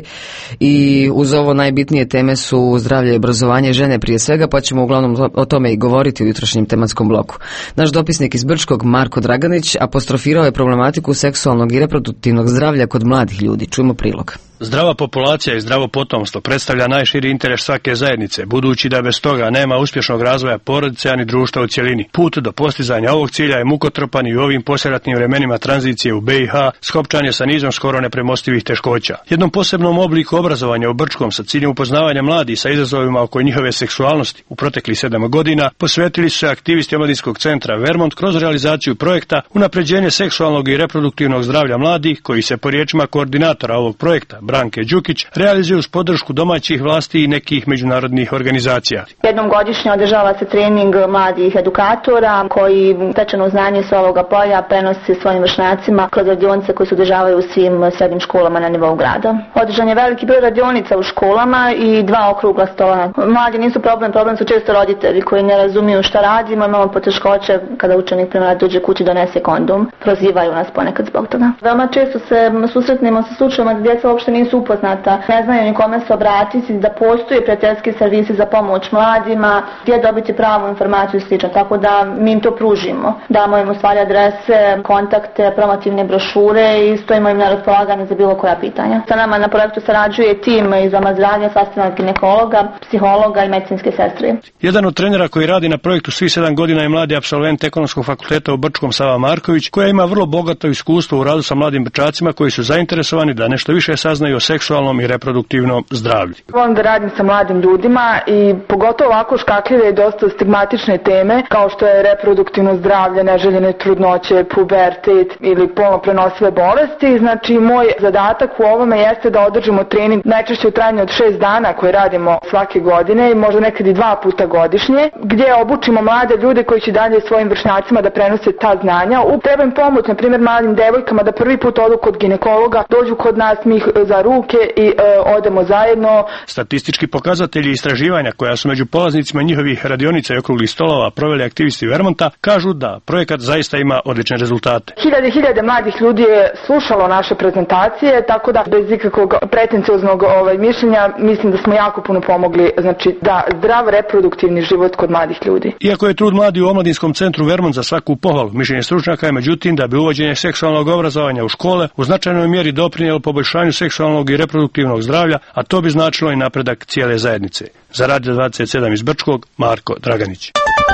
i uz ovo najbitnije teme su zdravlje i obrazovanje žene prije svega, pa ćemo uglavnom o tome i govoriti u jutrošnjem tematskom bloku. Naš dopisnik iz Brčkog, Marko Draganić, apostrofirao je problematiku seksualnog i reproduktivnog zdravlja kod mladih ljudi. Čujemo prilog. Zdrava populacija i zdravo potomstvo predstavlja najširi interes svake zajednice, budući da bez toga nema uspješnog razvoja porodice ani društva u cjelini. Put do postizanja ovog cilja je mukotrpan i u ovim poslijeratnim vremenima tranzicije u B i H skopčan je sa nizom skoro nepremostivih teškoća. Jednom posebnom obliku obrazovanja u Brčkom sa ciljem upoznavanja mladih sa izazovima oko njihove seksualnosti u proteklih sedam godina posvetili su se aktivisti Omladinskog centra Vermont kroz realizaciju projekta Unapređenje seksualnog i reproduktivnog zdravlja mladih, koji se po riječima koordinatora ovog projekta Branke Đukić realizuje uz podršku domaćih vlasti i nekih međunarodnih organizacija. Jednom godišnje održava se trening mladih edukatora koji stečeno znanje s ovoga polja prenose svojim vršnjacima kroz radionice koje se održavaju u svim srednjim školama na nivou grada. Održan je veliki broj radionica u školama i dva okrugla stola. Mladi nisu problem, problem su često roditelji koji ne razumiju šta radimo, imamo poteškoće kada učenik prema dođe kući donese kondom, prozivaju nas ponekad zbog toga. Veoma često se susretnemo sa slučajevima da djeca uopšte nisu upoznata, ne znaju ni kome se obratiti, da postoje prijateljski servisi za pomoć mladima, gdje dobiti pravu informaciju i slično, tako da mi im to pružimo. Damo im u stvari adrese, kontakte, promotivne brošure i stojimo im na raspolaganju za bilo koja pitanja. Sa nama na projektu sarađuje tim iz doma zdravlja, sastavljen od ginekologa, psihologa i medicinske sestre. Jedan od trenera koji radi na projektu svih sedam godina je mladi apsolvent Ekonomskog fakulteta u Brčkom, Sava Marković, koja ima vrlo bogato iskustvo u radu sa mladim Brčacima koji su zainteresovani da nešto više saznaju o seksualnom i reproduktivnom zdravlju. Volim da radim sa mladim ljudima i pogotovo ovako škakljive i dosta stigmatične teme kao što je reproduktivno zdravlje, neželjene trudnoće, pubertet ili polno prenosive bolesti. Znači moj zadatak u ovome jeste da održimo trening najčešće u trajanju od šest dana koje radimo svake godine i možda nekad i dva puta godišnje, gdje obučimo mlade ljude koji će dalje svojim vršnjacima da prenose ta znanja. U treba im pomoć, na primjer malim devojkama da prvi put odu kod ginekologa, dođu kod nas, mi ih za ruke i e, odemo zajedno. Statistički pokazatelji istraživanja koja su među polaznicima njihovih radionica i okruglih stolova proveli aktivisti Vermonta kažu da projekat zaista ima odlične rezultate. Hiljade, hiljade mladih ljudi je slušalo naše prezentacije, tako da bez ikakvog pretencioznog ovaj, mišljenja mislim da smo jako puno pomogli, znači da zdrav reproduktivni život kod mladih ljudi. Iako je trud mladi u Omladinskom centru Vermont za svaku pohvalu, mišljenje stručnjaka je međutim da bi uvođenje seksualnog obrazovanja u škole u značajnoj mjeri doprinijelo poboljšanju seksualnog i reproduktivnog zdravlja, a to bi značilo i napredak cijele zajednice. Za Radio dvadeset sedam iz Brčkog, Marko Draganić.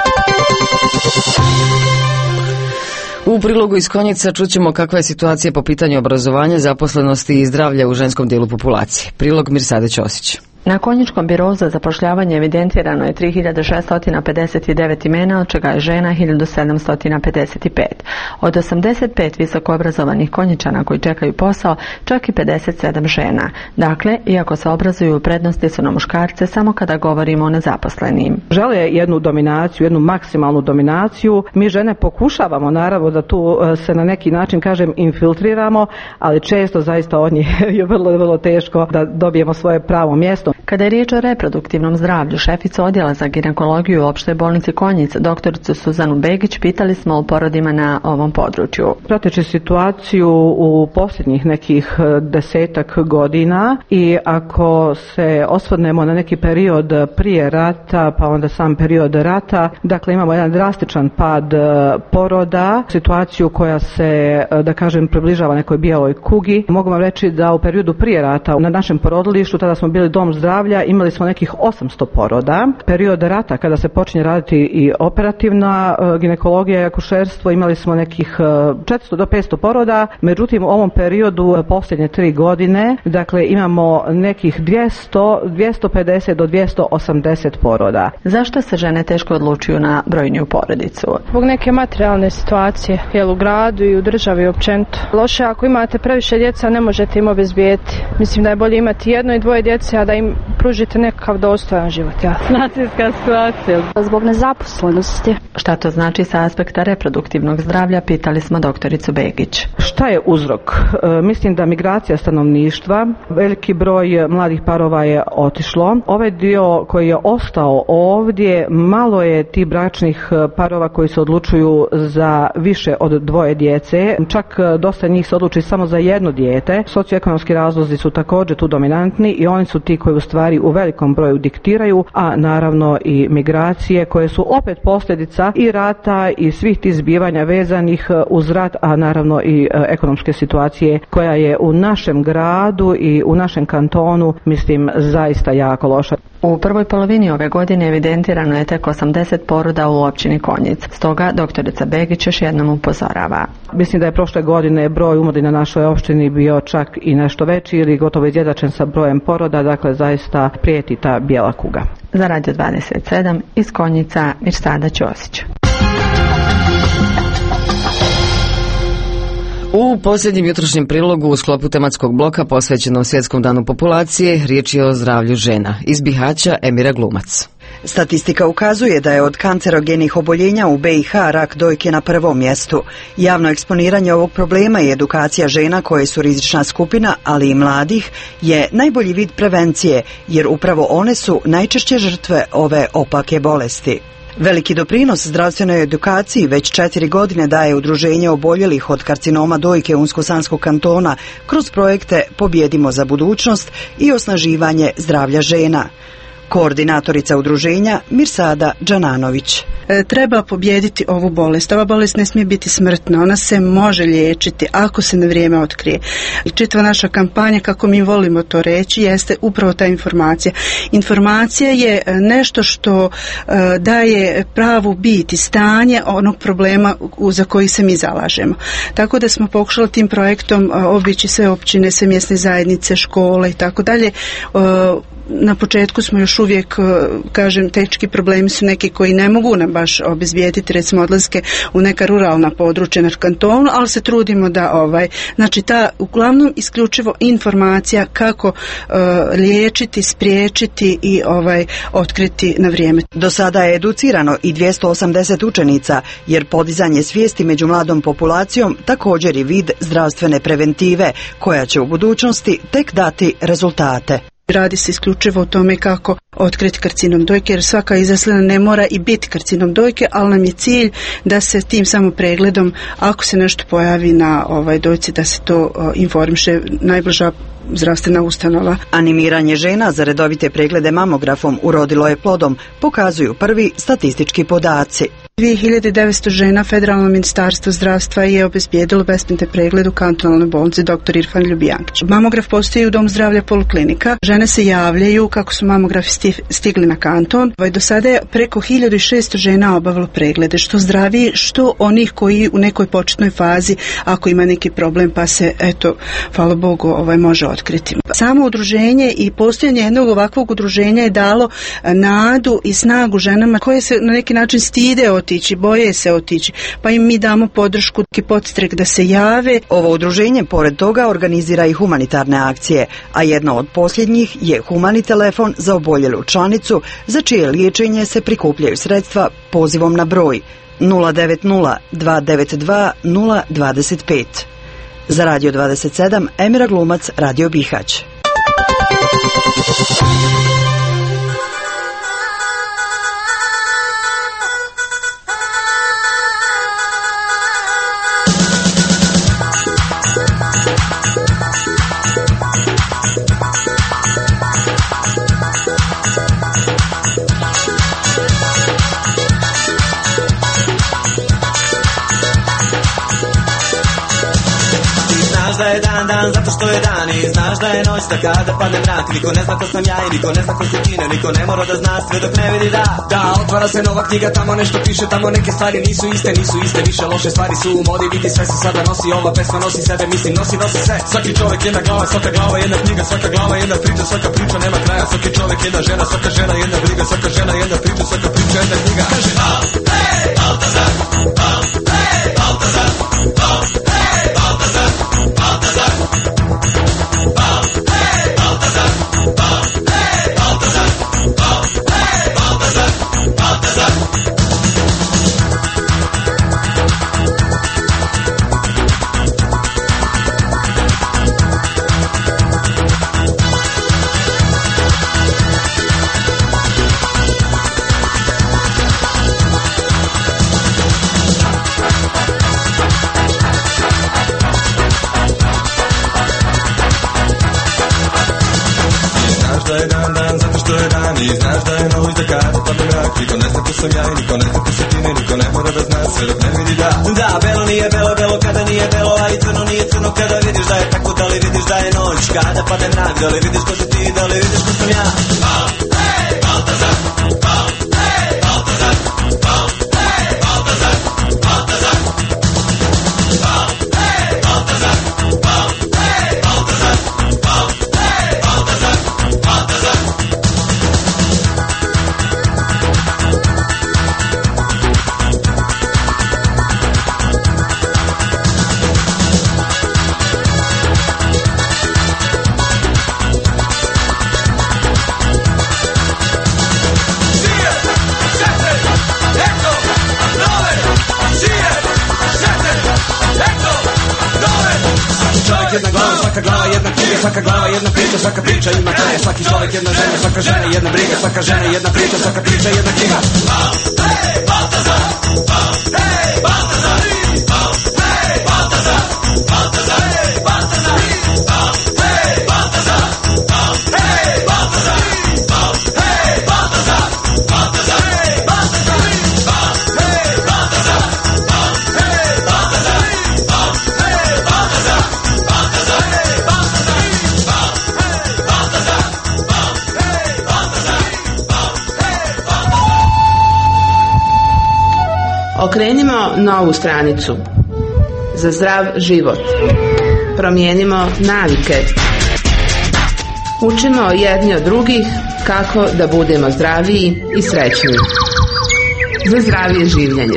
U prilogu iz Konjica čućemo kakva je situacija po pitanju obrazovanja, zaposlenosti i zdravlja u ženskom dijelu populacije. Prilog Mirsade Ćosić. Na Konjičkom birovu za zapošljavanje evidentirano je tri hiljade šesto pedeset devet imena, od čega je žena hiljadu sedamsto pedeset pet. Od osamdeset pet visoko obrazovanih Konjičana koji čekaju posao, čak i pedeset sedam žena. Dakle, iako se obrazuju, u prednosti su na muškarce samo kada govorimo o nezaposlenim. Žele jednu dominaciju, jednu maksimalnu dominaciju. Mi žene pokušavamo naravno da tu se na neki način, kažem, infiltriramo, ali često zaista od njih je vrlo, vrlo teško da dobijemo svoje pravo mjesto. konjicu. Kada je riječ o reproduktivnom zdravlju, šeficu odjela za ginekologiju u opštoj bolnici Konjic, doktoricu Suzanu Begić, pitali smo o porodima na ovom području. Prateći situaciju u posljednjih nekih desetak godina i ako se osvrnemo na neki period prije rata, pa onda sam period rata, dakle imamo jedan drastičan pad poroda, situaciju koja se, da kažem, približava nekoj bijeloj kugi. Mogu vam reći da u periodu prije rata na našem porodilištu, tada smo bili dom zdravlja, imali smo nekih osamsto poroda. Period rata, kada se počinje raditi i operativna ginekologija i akušerstvo, imali smo nekih četiristo do petsto poroda. Međutim, u ovom periodu posljednje tri godine, dakle imamo nekih dvjesto, dvjesto pedeset do dvjesto osamdeset poroda. Zašto se žene teško odlučuju na brojniju porodicu? Zbog neke materijalne situacije, jel u gradu i u državi općenito. Loše ako imate previše djeca, ne možete im obezbijeti. Mislim da je bolje imati jedno i dvoje djece, a da im pružite nekakav dostojan život. Ja. Nacijska situacija. Zbog nezaposlenosti. Šta to znači sa aspekta reproduktivnog zdravlja, pitali smo doktoricu Begić. Šta je uzrok? E, mislim da migracija stanovništva, veliki broj mladih parova je otišlo. Ovaj dio koji je ostao ovdje, malo je ti bračnih parova koji se odlučuju za više od dvoje djece. Čak dosta njih se odluči samo za jedno dijete. Socioekonomski razlozi su također tu dominantni i oni su ti koji u stvari u velikom broju diktiraju, a naravno i migracije koje su opet posljedica i rata i svih tih zbivanja vezanih uz rat, a naravno i ekonomske situacije koja je u našem gradu i u našem kantonu, mislim, zaista jako loša. U prvoj polovini ove godine evidentirano je tek osamdeset poroda u općini Konjic. Stoga doktorica Begić još jednom upozorava. Mislim da je prošle godine broj umrlih na našoj opštini bio čak i nešto veći ili gotovo izjednačen sa brojem poroda, dakle zaista prijeti ta bijela kuga. Za Radio dvadeset sedam iz Konjica, Mirsada Ćosić. U posljednjem jutrošnjem prilogu u sklopu tematskog bloka posvećenom Svjetskom danu populacije riječ je o zdravlju žena. Iz Bihaća Emira Glumac. Statistika ukazuje da je od kancerogenih oboljenja u be i ha rak dojke na prvom mjestu. Javno eksponiranje ovog problema i edukacija žena koje su rizična skupina, ali i mladih, je najbolji vid prevencije, jer upravo one su najčešće žrtve ove opake bolesti. Veliki doprinos zdravstvenoj edukaciji već četiri godine daje Udruženje oboljelih od karcinoma dojke Unsko-Sanskog kantona kroz projekte Pobjedimo za budućnost i osnaživanje zdravlja žena. Koordinatorica udruženja Mirsada Džananović. E, treba pobijediti ovu bolest. Ova bolest ne smije biti smrtna. Ona se može liječiti ako se na vrijeme otkrije. I čitava naša kampanja, kako mi volimo to reći, jeste upravo ta informacija. Informacija je nešto što e, daje pravu bit i stanje onog problema u, za koji se mi zalažemo. Tako da smo pokušali tim projektom e, obići sve općine, sve mjesne zajednice, škole i tako dalje. Na početku smo još uvijek, kažem, tehnički problemi su neki koji ne mogu nam baš obezbijediti, recimo odlaske u neka ruralna područja na kantonu, ali se trudimo da ovaj, znači ta uglavnom isključivo informacija kako uh, liječiti, spriječiti i ovaj otkriti na vrijeme. Do sada je educirano i dvjesto osamdeset učenica, jer podizanje svijesti među mladom populacijom također je vid zdravstvene preventive, koja će u budućnosti tek dati rezultate. Radi se isključivo o tome kako otkriti karcinom dojke, jer svaka izaslena ne mora i biti karcinom dojke, ali nam je cilj da se tim samo pregledom, ako se nešto pojavi na ovaj dojci, da se to uh, informiše najbliža zdravstvena ustanova. Animiranje žena za redovite preglede mamografom urodilo je plodom, pokazuju prvi statistički podaci. dvije hiljade devetsto žena Federalno ministarstvo zdravstva je obezbijedilo besplatne pregled u kantonalnoj bolnici doktor Irfan Ljubijankić. Mamograf postoji u Dom zdravlja Poliklinika. Žene se javljaju kako su mamografi stigli na kanton. Do sada je preko hiljadu šesto žena obavilo preglede, što zdraviji, što onih koji u nekoj početnoj fazi, ako ima neki problem, pa se, eto, hvala Bogu, ovaj može otkriti. Samo udruženje i postojanje jednog ovakvog udruženja je dalo nadu i snagu ženama koje se na neki način stide otići, boje se otići, pa im mi damo podršku i podstrek da se jave. Ovo udruženje pored toga organizira i humanitarne akcije, a jedno od posljednjih je humani telefon za oboljelu članicu, za čije liječenje se prikupljaju sredstva pozivom na broj nula devet nula dva devet dva nula dvadeset pet. Za Radio dvadeset sedam, Emira Glumac, Radio Bihać. Da je dan dan zato što je dan i znaš da je noć da kada padne mrak. Niko ne zna ko sam ja i niko ne zna ko si ti, niko ne mora da zna sve dok ne vidi da. Da, otvara se nova knjiga, tamo nešto piše, tamo neke stvari nisu iste, nisu iste, više loše stvari su u modi, vidi sve se sada nosi, ova pesma nosi sebe, mislim nosi, nosi sve. Svaki čovjek jedna glava, svaka glava jedna knjiga, svaka glava jedna priča, svaka priča nema kraja, svaki čovjek jedna žena, svaka žena jedna briga, svaka žena jedna priča, svaka priča jedna knjiga. Kaže, Bal, hej, Baltazar, Bal, hej, Baltazar, Bal, hej, Baltazar, Baltazar. Bal, hey, Baltazar, Bal, hey, Baltazar, Bal, hey, Baltazar, Baltazar. Da je dan dan zato što je dan i znaš da je noć da kada padne mrak. Niko ne zna ko sam ja i niko ne zna ko si ti, niko ne mora da zna sve dok ne vidi da. Da, belo nije belo, belo kada nije belo, a i crno nije crno kada vidiš da je tako, da li vidiš da je noć kada padne mrak, da li vidiš ko si ti, da li vidiš ko sam ja. Bal, hej, Baltazar, Bal, hej, Baltazar, Bal, hej, Baltazar, Baltazar. Bal, hej, Baltazar, Bal, hej, Baltazar, Bal, hej, Baltazar, Baltazar. Jedna glava, svaka glava, jedna knjiga, svaka glava, jedna priča, svaka priča ima kraja, svaki čovjek jedna žena, svaka žena jedna briga, svaka žena jedna priča, svaka priča jedna knjiga. Bal, hej, Baltazar, Bal, hej, Baltazar, Bal, hej, Baltazar, Baltazar, Baltazar, Bal, hej, Baltazar, Bal, hej, Baltazar, Bal, hej, Baltazar, Baltazar, Baltazar, Bal, hej, Baltazar, Bal, hej, Baltazar, Bal, hej, Baltazar. Okrenimo novu stranicu. Za zdrav život. Promijenimo navike. Učimo jedni od drugih kako da budemo zdraviji i srećniji. Za zdravije življenje.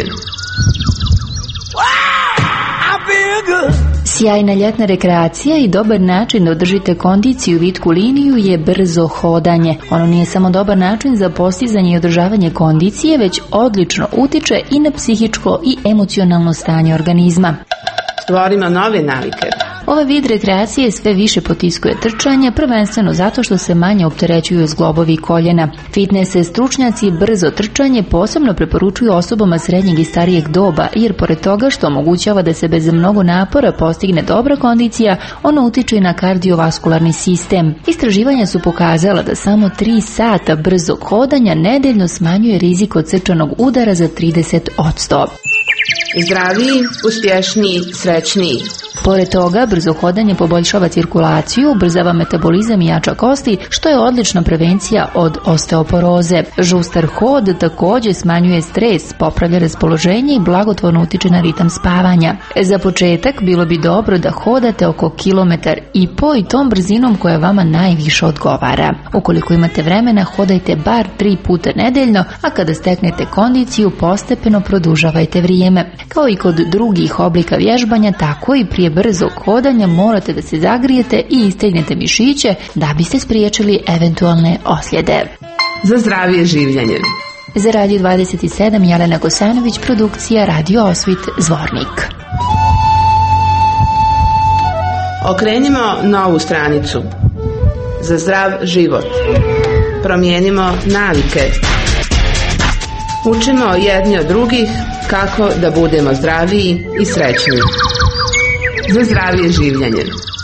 Sjajna ljetna rekreacija i dobar način da održite kondiciju i vitku liniju je brzo hodanje. Ono nije samo dobar način za postizanje i održavanje kondicije, već odlično utiče i na psihičko i emocionalno stanje organizma. Stvorimo nove navike. Ovaj vid rekreacije sve više potiskuje trčanje, prvenstveno zato što se manje opterećuju zglobovi i koljena. Fitness stručnjaci brzo trčanje posebno preporučuju osobama srednjeg i starijeg doba, jer pored toga što omogućava da se bez mnogo napora postigne dobra kondicija, ono utiče i na kardiovaskularni sistem. Istraživanja su pokazala da samo tri sata brzog hodanja nedeljno smanjuje rizik od srčanog udara za trideset posto. Zdraviji, uspješniji, srećniji. Pored toga, brzo hodanje poboljšava cirkulaciju, ubrzava metabolizam i jača kosti, što je odlična prevencija od osteoporoze. Žustar hod također smanjuje stres, popravlja raspoloženje i blagotvorno utiče na ritam spavanja. Za početak bilo bi dobro da hodate oko kilometar i po i tom brzinom koja vama najviše odgovara. Ukoliko imate vremena, hodajte bar tri puta nedeljno, a kada steknete kondiciju, postepeno produžavajte vrijeme. Kao i kod drugih oblika vježbanja, tako i prije brzog hodanja morate da se zagrijete i istegnete mišiće da biste spriječili eventualne osljede. Za zdravije življenje. Za Radio dvadeset sedam Jelena Gosanović, produkcija Radio Osvit Zvornik. Okrenimo novu stranicu. za zdrav život. Promijenimo navike. Učimo jedni od drugih kako da budemo zdraviji i srećniji. Za zdravije življenje.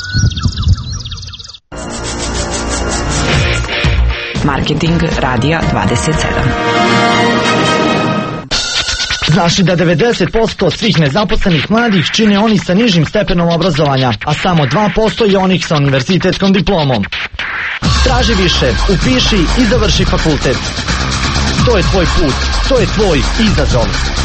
Marketing Radija dvadeset sedam. Znaš li da devedeset posto svih nezaposlenih mladih čine oni sa nižim stepenom obrazovanja, a samo dva posto je onih sa univerzitetskom diplomom? Traži više, upiši i završi fakultet. To je tvoj put, to je tvoj izazov.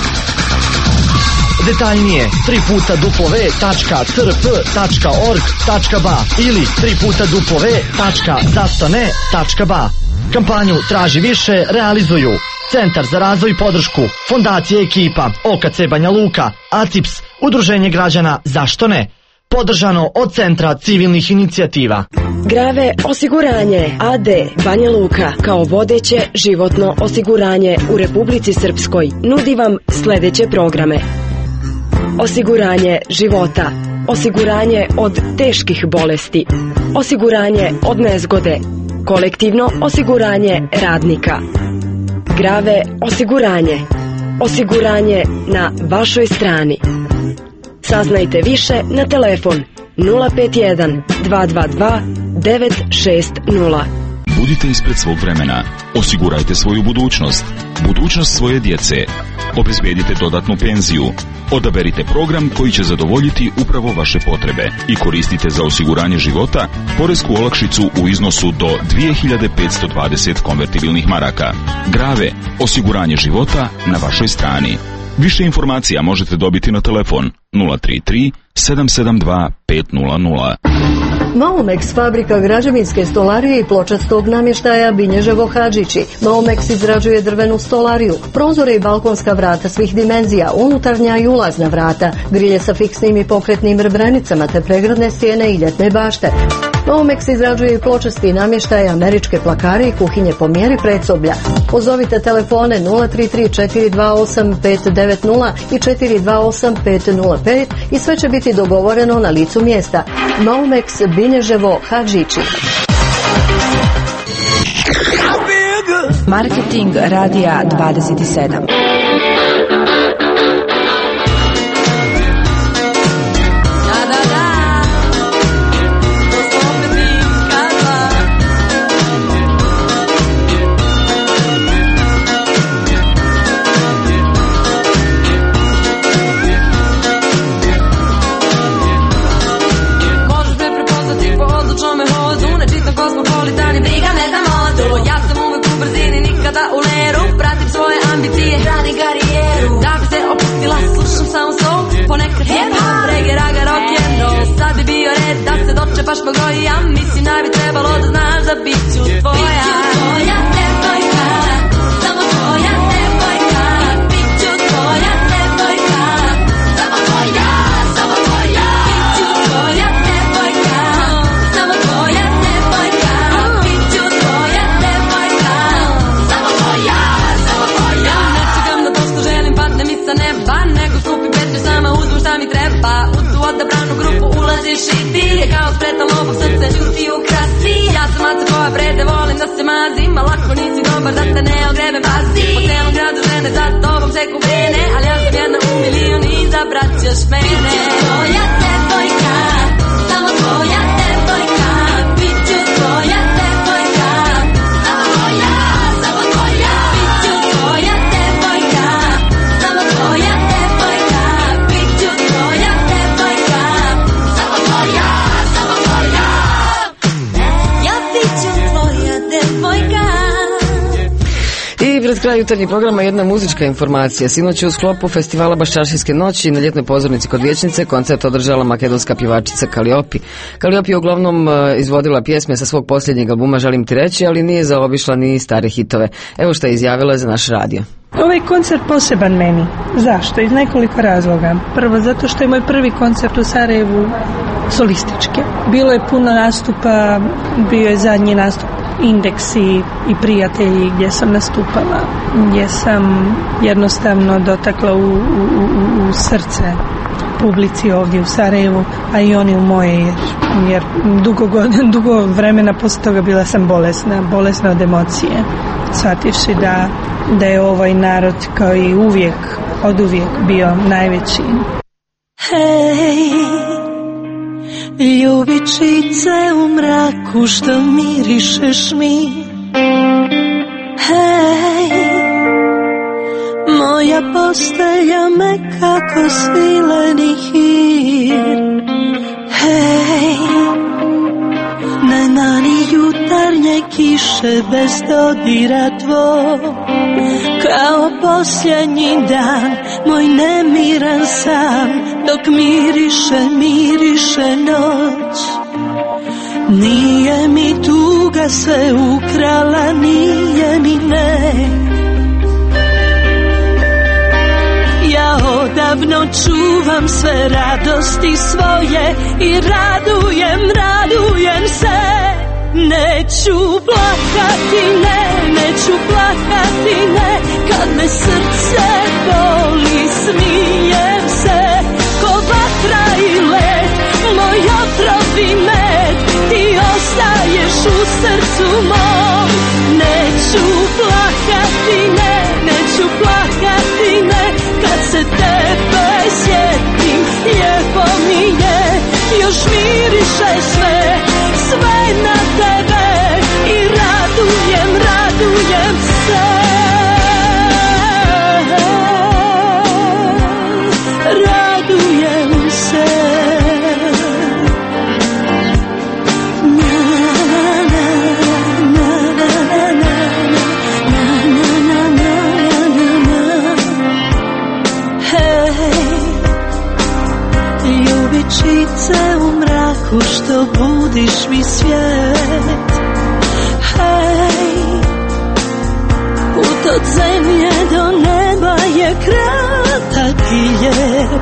Detaljnije tri puta w tačka c r p tačka org tačka b a ili tri puta w tačka zašto ne tačka b a. Kampanju Traži više realizuju Centar za razvoj i podršku, Fondacija Ekipa, O K C Banja Luka, A C I P S, Udruženje građana Zašto ne, podržano od Centra civilnih inicijativa. Grave osiguranje A D Banja Luka kao vodeće životno osiguranje u Republici Srpskoj nudi vam sljedeće programe: osiguranje života, osiguranje od teških bolesti, osiguranje od nezgode, kolektivno osiguranje radnika. Grave osiguranje, osiguranje na vašoj strani. Saznajte više na telefon nula pet jedan dva dva dva devet šest nula. Budite ispred svog vremena. Osigurajte svoju budućnost. Budućnost svoje djece. Obezbedite dodatnu penziju. Odaberite program koji će zadovoljiti upravo vaše potrebe i koristite za osiguranje života poresku olakšicu u iznosu do dvije hiljade petsto dvadeset konvertibilnih maraka. Grave, osiguranje života na vašoj strani. Više informacija možete dobiti na telefon nula tri tri sedam sedam dva pet nula nula. Maumex, fabrika građevinske stolarije i pločastog namještaja Binježevo Hadžići. Maumex izrađuje drvenu stolariju, prozore i balkonska vrata svih dimenzija, unutarnja i ulazna vrata, grilje sa fiksnim i pokretnim rebrenicama te pregradne stijene i ljetne bašte. Maumex izrađuje i pločasti namještaj, američke plakare i kuhinje po mjeri predsoblja. Pozovite telefone nula tri tri četiri dva osam pet devet nula i četiri dva osam pet nula pet i sve će biti dogovoreno na licu mjesta. Maumex, Binježevo Hadžići. Marketing Radija dvadeset sedam. Baš mogo i ja mislim da bi trebalo da znaš da bit ću tvoja. Bit ću tvoja devojka, samo tvoja devojka. Bit ću tvoja devojka, samo tvoja, samo tvoja. Bit ću tvoja devojka, samo tvoja devojka. Bit ću tvoja devojka, samo tvoja, samo tvoja. Ne čekam na to što želim padne mi sa neba, nego skupim petlju sama uzmem šta mi treba. U tu odabranu grupu ulaziš i ti, kao spretan lobog srce čuti u krasi. Ja sam maca koja prede, volim da se mazim, a lako nisi dobar da te ne ogrebe, pazi. Po celom gradu žene za tobom se kubrene, ali ja sam jedna u milion i zabrat ćeš mene. Bit ću tvoja devojka, samo tvoja devojka. Bit ću tvoja devojka, samo tvoja, samo tvoja. Bit ću tvoja devojka, samo tvoja devojka. Bit ću tvoja devojka, samo tvoja, samo tvoja. Ja bit ću tvoja devojka. I pred kraj jutarnjeg programa jedna muzička informacija. Sinoć u sklopu festivala Baščaršijske noći na ljetnoj pozornici kod Vijećnice koncert održala makedonska pjevačica Kaliopi. Kaliopi je uglavnom izvodila pjesme sa svog posljednjeg albuma Želim ti reći, ali nije zaobišla ni stare hitove. Evo što je izjavila za naš radio. Ovaj koncert poseban meni. Zašto? Iz nekoliko razloga. Prvo, zato što je moj prvi koncert u Sarajevu solistički. Bilo je puno nastupa, bio je zadnji nastup indeksi i prijatelji gdje sam nastupala, gdje sam jednostavno dotakla u, u, u, u srce publici ovdje u Sarajevu, a i oni u moje, jer, jer dugo, dugo vremena poslije toga bila sam bolesna, bolesna od emocije, shvativši da, da je ovaj narod kao i uvijek, od uvijek bio najveći. Hej, ljubičice u mraku što mirišeš mi. Hej, moja postelja me kako svileni hir. Hej, nema ni jutarnje kiše bez dodira tvog. Kao posljednji dan, moj nemiran san, dok miriše, miriše noć. Nije mi tuga sve ukrala, nije mi ne. Ja odavno čuvam sve radosti svoje i radujem, radujem se. Neću plakati, ne, neću plakati, ne, kad me srce boli, smijem se. Ko vatra i led, moj otrov i med, ti ostaješ u srcu mom. Neću plakati, ne, neću plakati, ne, kad se tebe sjetim, lijepo mi je, još miriše sve, sve na tebe i radujem, radujem se. Radujem se. Ljubičice u mraku što budiš mi svijet. Hej, put od zemlje do neba je kratak i lijep.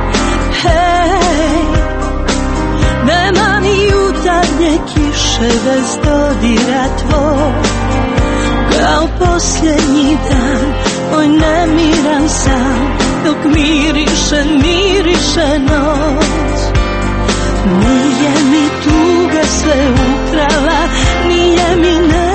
Hej, nema ni jutarnje kiše bez dodira tvog. Kao posljednji dan, moj nemiran san, dok miriše, miriše noć. Nije mi tuga sve ukrala, nije mi ne.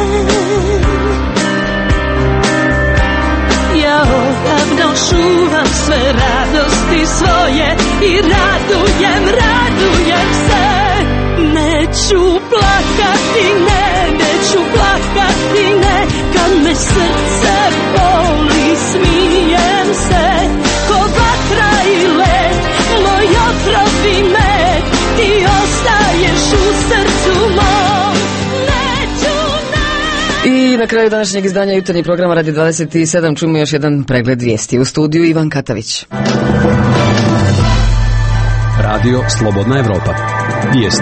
Ja odavno čuvam sve radosti svoje i radujem, radujem se. Neću plakati, ne, neću plakati, ne, kad me srce boli, smijem se. Ko vatra i led, moj otrov i med, ti ostaješ u srcu mom. Neću, ne. I na kraju današnjeg izdanja jutarnjeg programa Radi dvadeset sedam čujemo još jedan pregled vijesti. U studiju Ivan Katavić. Radio Slobodna Evropa. Vijesti.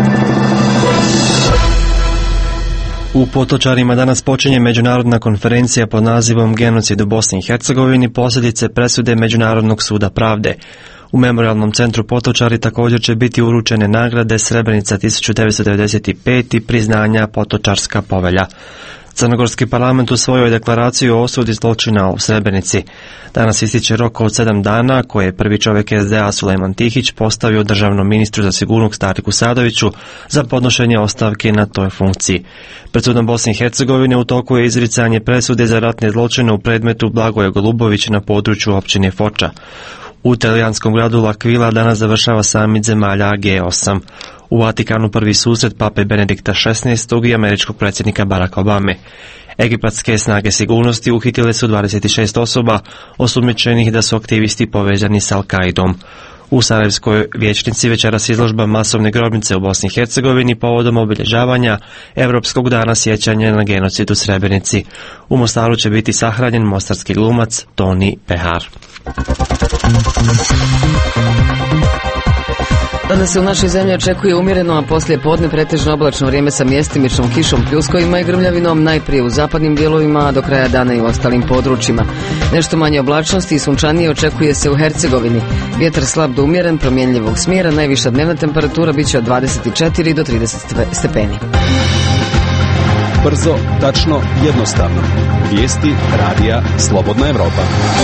U Potočarima danas počinje međunarodna konferencija pod nazivom Genocid u Bosni i Hercegovini, posljedice presude Međunarodnog suda pravde. U Memorijalnom centru Potočari također će biti uručene nagrade Srebrenica tisuću devetsto devedeset pet i priznanja Potočarska povelja. Crnogorski parlament usvojio je deklaraciju o osudi zločina u Srebrenici. Danas ističe rok od sedam dana koje je prvi čovjek es de a Sulejman Tihić postavio državnom ministru za sigurnost Stariku Sadoviću za podnošenje ostavke na toj funkciji. Pred sudom Bosne i Hercegovine u toku je izricanje presude za ratne zločine u predmetu Blagoje Golubović na području općine Foča. U talijanskom gradu L'Aquila danas završava samit zemalja G osam. U Vatikanu prvi susret pape Benedikta šesnaestog i američkog predsjednika Baracka Obame. Egipatske snage sigurnosti uhitile su dvadeset šest osoba osumnjičenih da su aktivisti povezani s Al-Kaidom. U Sarajevskoj vijećnici večeras izložba masovne grobnice u Bosni i Hercegovini povodom obilježavanja Europskog dana sjećanja na genocid u Srebrenici. U Mostaru će biti sahranjen mostarski glumac Toni Pehar. Danas se u našoj zemlji očekuje umjereno, a poslije podne pretežno oblačno vrijeme sa mjestimičnom kišom, pljuskovima i grmljavinom, najprije u zapadnim dijelovima, a do kraja dana i u ostalim područjima. Nešto manje oblačnosti i sunčanije očekuje se u Hercegovini. Vjetar slab do umjeren, promjenljivog smjera, najviša dnevna temperatura bit će od dvadeset četiri do trideset stepeni. Brzo, tačno, jednostavno. Vijesti radija Slobodna Evropa.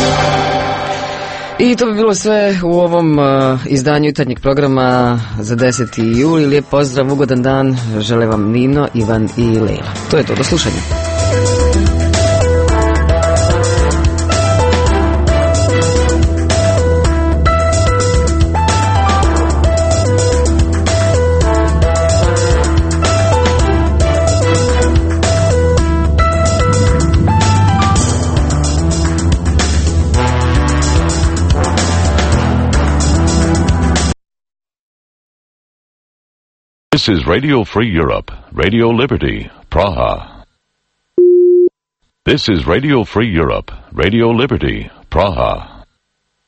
I to bi bilo sve u ovom uh, izdanju jutarnjeg programa za deseti juli. Lijep pozdrav, ugodan dan. Žele vam Nino, Ivan i Lejla. To je to, do slušanja. This is Radio Free Europe, Radio Liberty, Praha. This is Radio Free Europe, Radio Liberty, Praha.